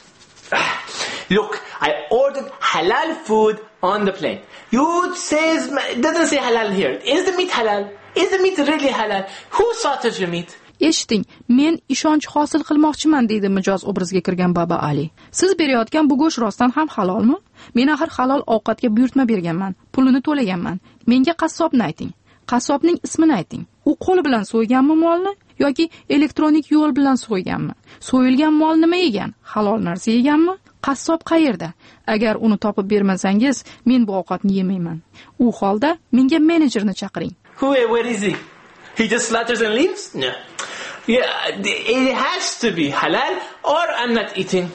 Speaker 14: Look, I ordered halal food on the plane. You says it doesn't say halal here. Is the meat halal? Is the meat really halal? Who slaughtered your meat?
Speaker 3: Eshiting, men ishonch hosil qilmoqchiman deydi mijoz obraziga kirgan Baba Ali. Siz berayotgan bu go'sht rostdan ham halolmi? Men axir halol ovqatga buyurtma berganman, pulini to'laganman. Menga qassobni ayting. Qassobning ismini ayting. U qo'li bilan so'yganmi molni yoki elektronik yo'l bilan so'yganmi? So'yilgan mol nima yegan? Halol narsa yeganmi? Qassob qayerda? Agar uni topib bermasangiz, men bu ovqatni yemayman. U holda menga menejerni chaqiring.
Speaker 14: Who, where is he? He just slaughters and leaves? No. Yeah, it has to be halal or I'm not eating.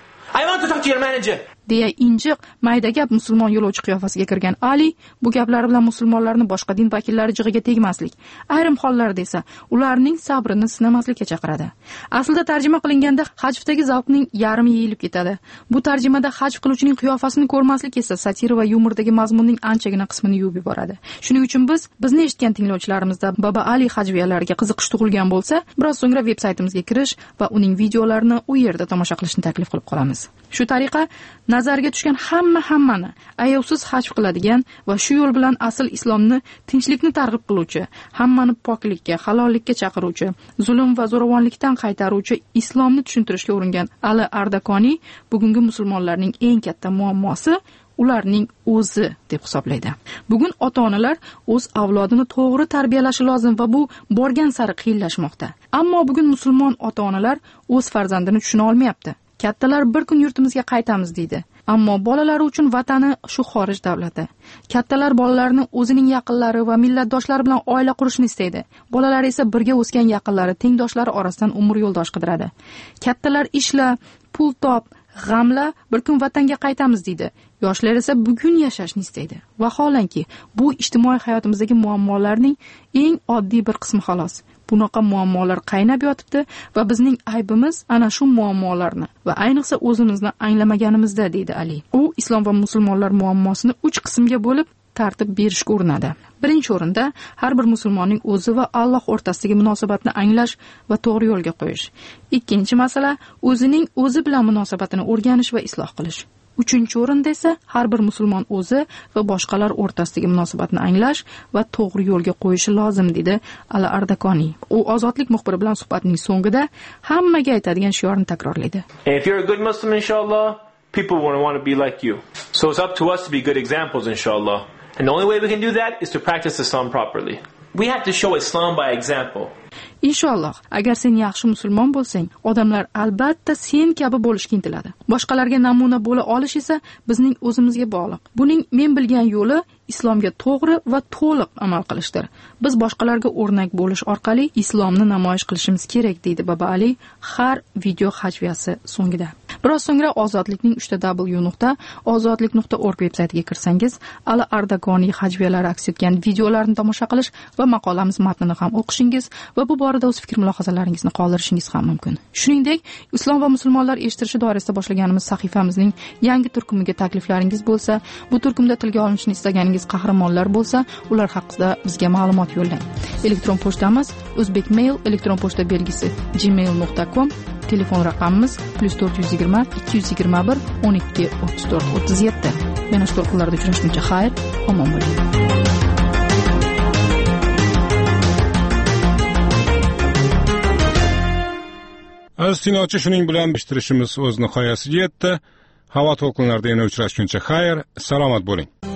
Speaker 14: I want to talk to your manager.
Speaker 3: deya injiq mayda gap musulmon yo'lovchi qiyofasiga kirgan Ali bu gaplari bilan musulmonlarni boshqa din vakillari jig'iga tegmaslik, ayrim hollarda esa ularning sabrini sinamaslikka chaqiradi. Aslida tarjima qilinganda hajvdagi zavqning yarmi yeyilib ketadi. Bu tarjimada hajv qiluvchining qiyofasini ko'rmaslik esa satira va yumordagi mazmunning anchagina qismini yuvib yuboradi. Shuning uchun biz bizni eshitgan tinglovchilarimizda Baba Ali hajviyalariga qiziqish tug'ilgan bo'lsa, biroz so'ngra veb-saytimizga kirish va uning videolarini u yerda tomosha qilishni taklif qilib qolamiz. Shu tariqa nazarga tushgan hamma hammani ayovsiz hajv qiladigan va shu yo'l bilan asl islomni tinchlikni targ'ib qiluvchi, hammani poklikka, halollikka chaqiruvchi, zulm va zo'ravonlikdan qaytaruvchi islomni tushuntirishga uringan Ali Ardakoni bugungi musulmonlarning eng katta muammosi ularning o'zi deb hisoblaydi. Bugun ota-onalar o'z avlodini to'g'ri tarbiyalashi lozim va bu borgan sari qiyinlashmoqda. Ammo bugun musulmon ota-onalar o'z farzandini tushuna olmayapti. Kattalar bir kun yurtimizga qaytamiz deydi. Ammo bolalari uchun vatani shu xorij davlati. Kattalar bolalarini o'zining yaqinlari va millatdoshlari bilan oila qurishni istaydi. Bolalar esa birga o'sgan yaqinlari, tengdoshlari orasidan umr yo'ldosh qidiradi. Kattalar ishla, pul top, g'amla, bir kun vatanga qaytamiz deydi. Yoshlar esa bugun yashashni istaydi. Vaholanki, bu ijtimoiy hayotimizdagi muammolarning eng oddiy bir qismi xolos. Bunaqa muammolar qaynab yotibdi va bizning aybimiz ana shu muammolarni va ayniqsa o'zimizni anglamaganimizda deydi Ali. U islom va musulmonlar muammosini uch qismga bo'lib tartib berishga urinadi. Birinchi o'rinda har bir musulmonning o'zi va Alloh o'rtasidagi munosabatni anglash va to'g'ri yo'lga qo'yish. Ikkinchi masala o'zining o'zi bilan munosabatini o'rganish va isloh qilish. Uchinchi o'rinda esa har bir musulmon o'zi va boshqalar o'rtasidagi munosabatni anglash va to'g'ri yo'lga qo'yishi lozim dedi Ali Ardakoni. U ozodlik muxbiri bilan suhbatning so'ngida hammaga aytadigan shiorni takrorlaydi.
Speaker 14: If you're a good Muslim inshallah, people will want to be like you. So it's up to us to be good examples inshallah. And the only way we can do that is to practice Islam properly. We have to show Islam by example.
Speaker 3: Inshaalloh, agar sen yaxshi musulmon bo'lsang, odamlar albatta sen kabi bo'lishga intiladi. Boshqalarga namuna bo'la olish esa bizning o'zimizga bog'liq. Buning men bilgan yo'li islomga to'g'ri va to'liq amal qilishdir. Biz boshqalarga o'rnak bo'lish orqali islomni namoyish qilishimiz kerak deydi Baba Ali har video hajviyasi so'ngida. Biroz so'ngra ozodlikning uchta w nuqta ozodlik nuqta org veb-saytiga kirsangiz, Ali Ardakoni hajviyalari aks etgan videolarni tomosha qilish va maqolamiz matnini ham o'qishingiz va bu borada o'z fikr mulohazalaringizni qoldirishingiz ham mumkin. Shuningdek, islom va musulmonlar eshittirishi doirasida boshlaganimiz sahifamizning yangi turkumiga takliflaringiz bo'lsa, bu turkumda tilga olinishini istaganingiz qahramonlar bo'lsa, ular haqida bizga ma'lumot yo'llang. Elektron pochtamiz o'zbekmail elektron pochta belgisi gmail nuqta com, telefon raqamimiz plus to'rt yuz yigirma ikki yuz yigirma bir o'n ikki o'ttiz to'rt o'ttiz yetti. Yana shu to'lqinlarda uchrashguncha xayr, omon bo'ling.
Speaker 1: Aziz tinglovchi, shuning bilan bitirishimiz o'z nihoyasiga yetdi. Havo to'lqinlarida yana uchrashguncha xayr, salomat bo'ling.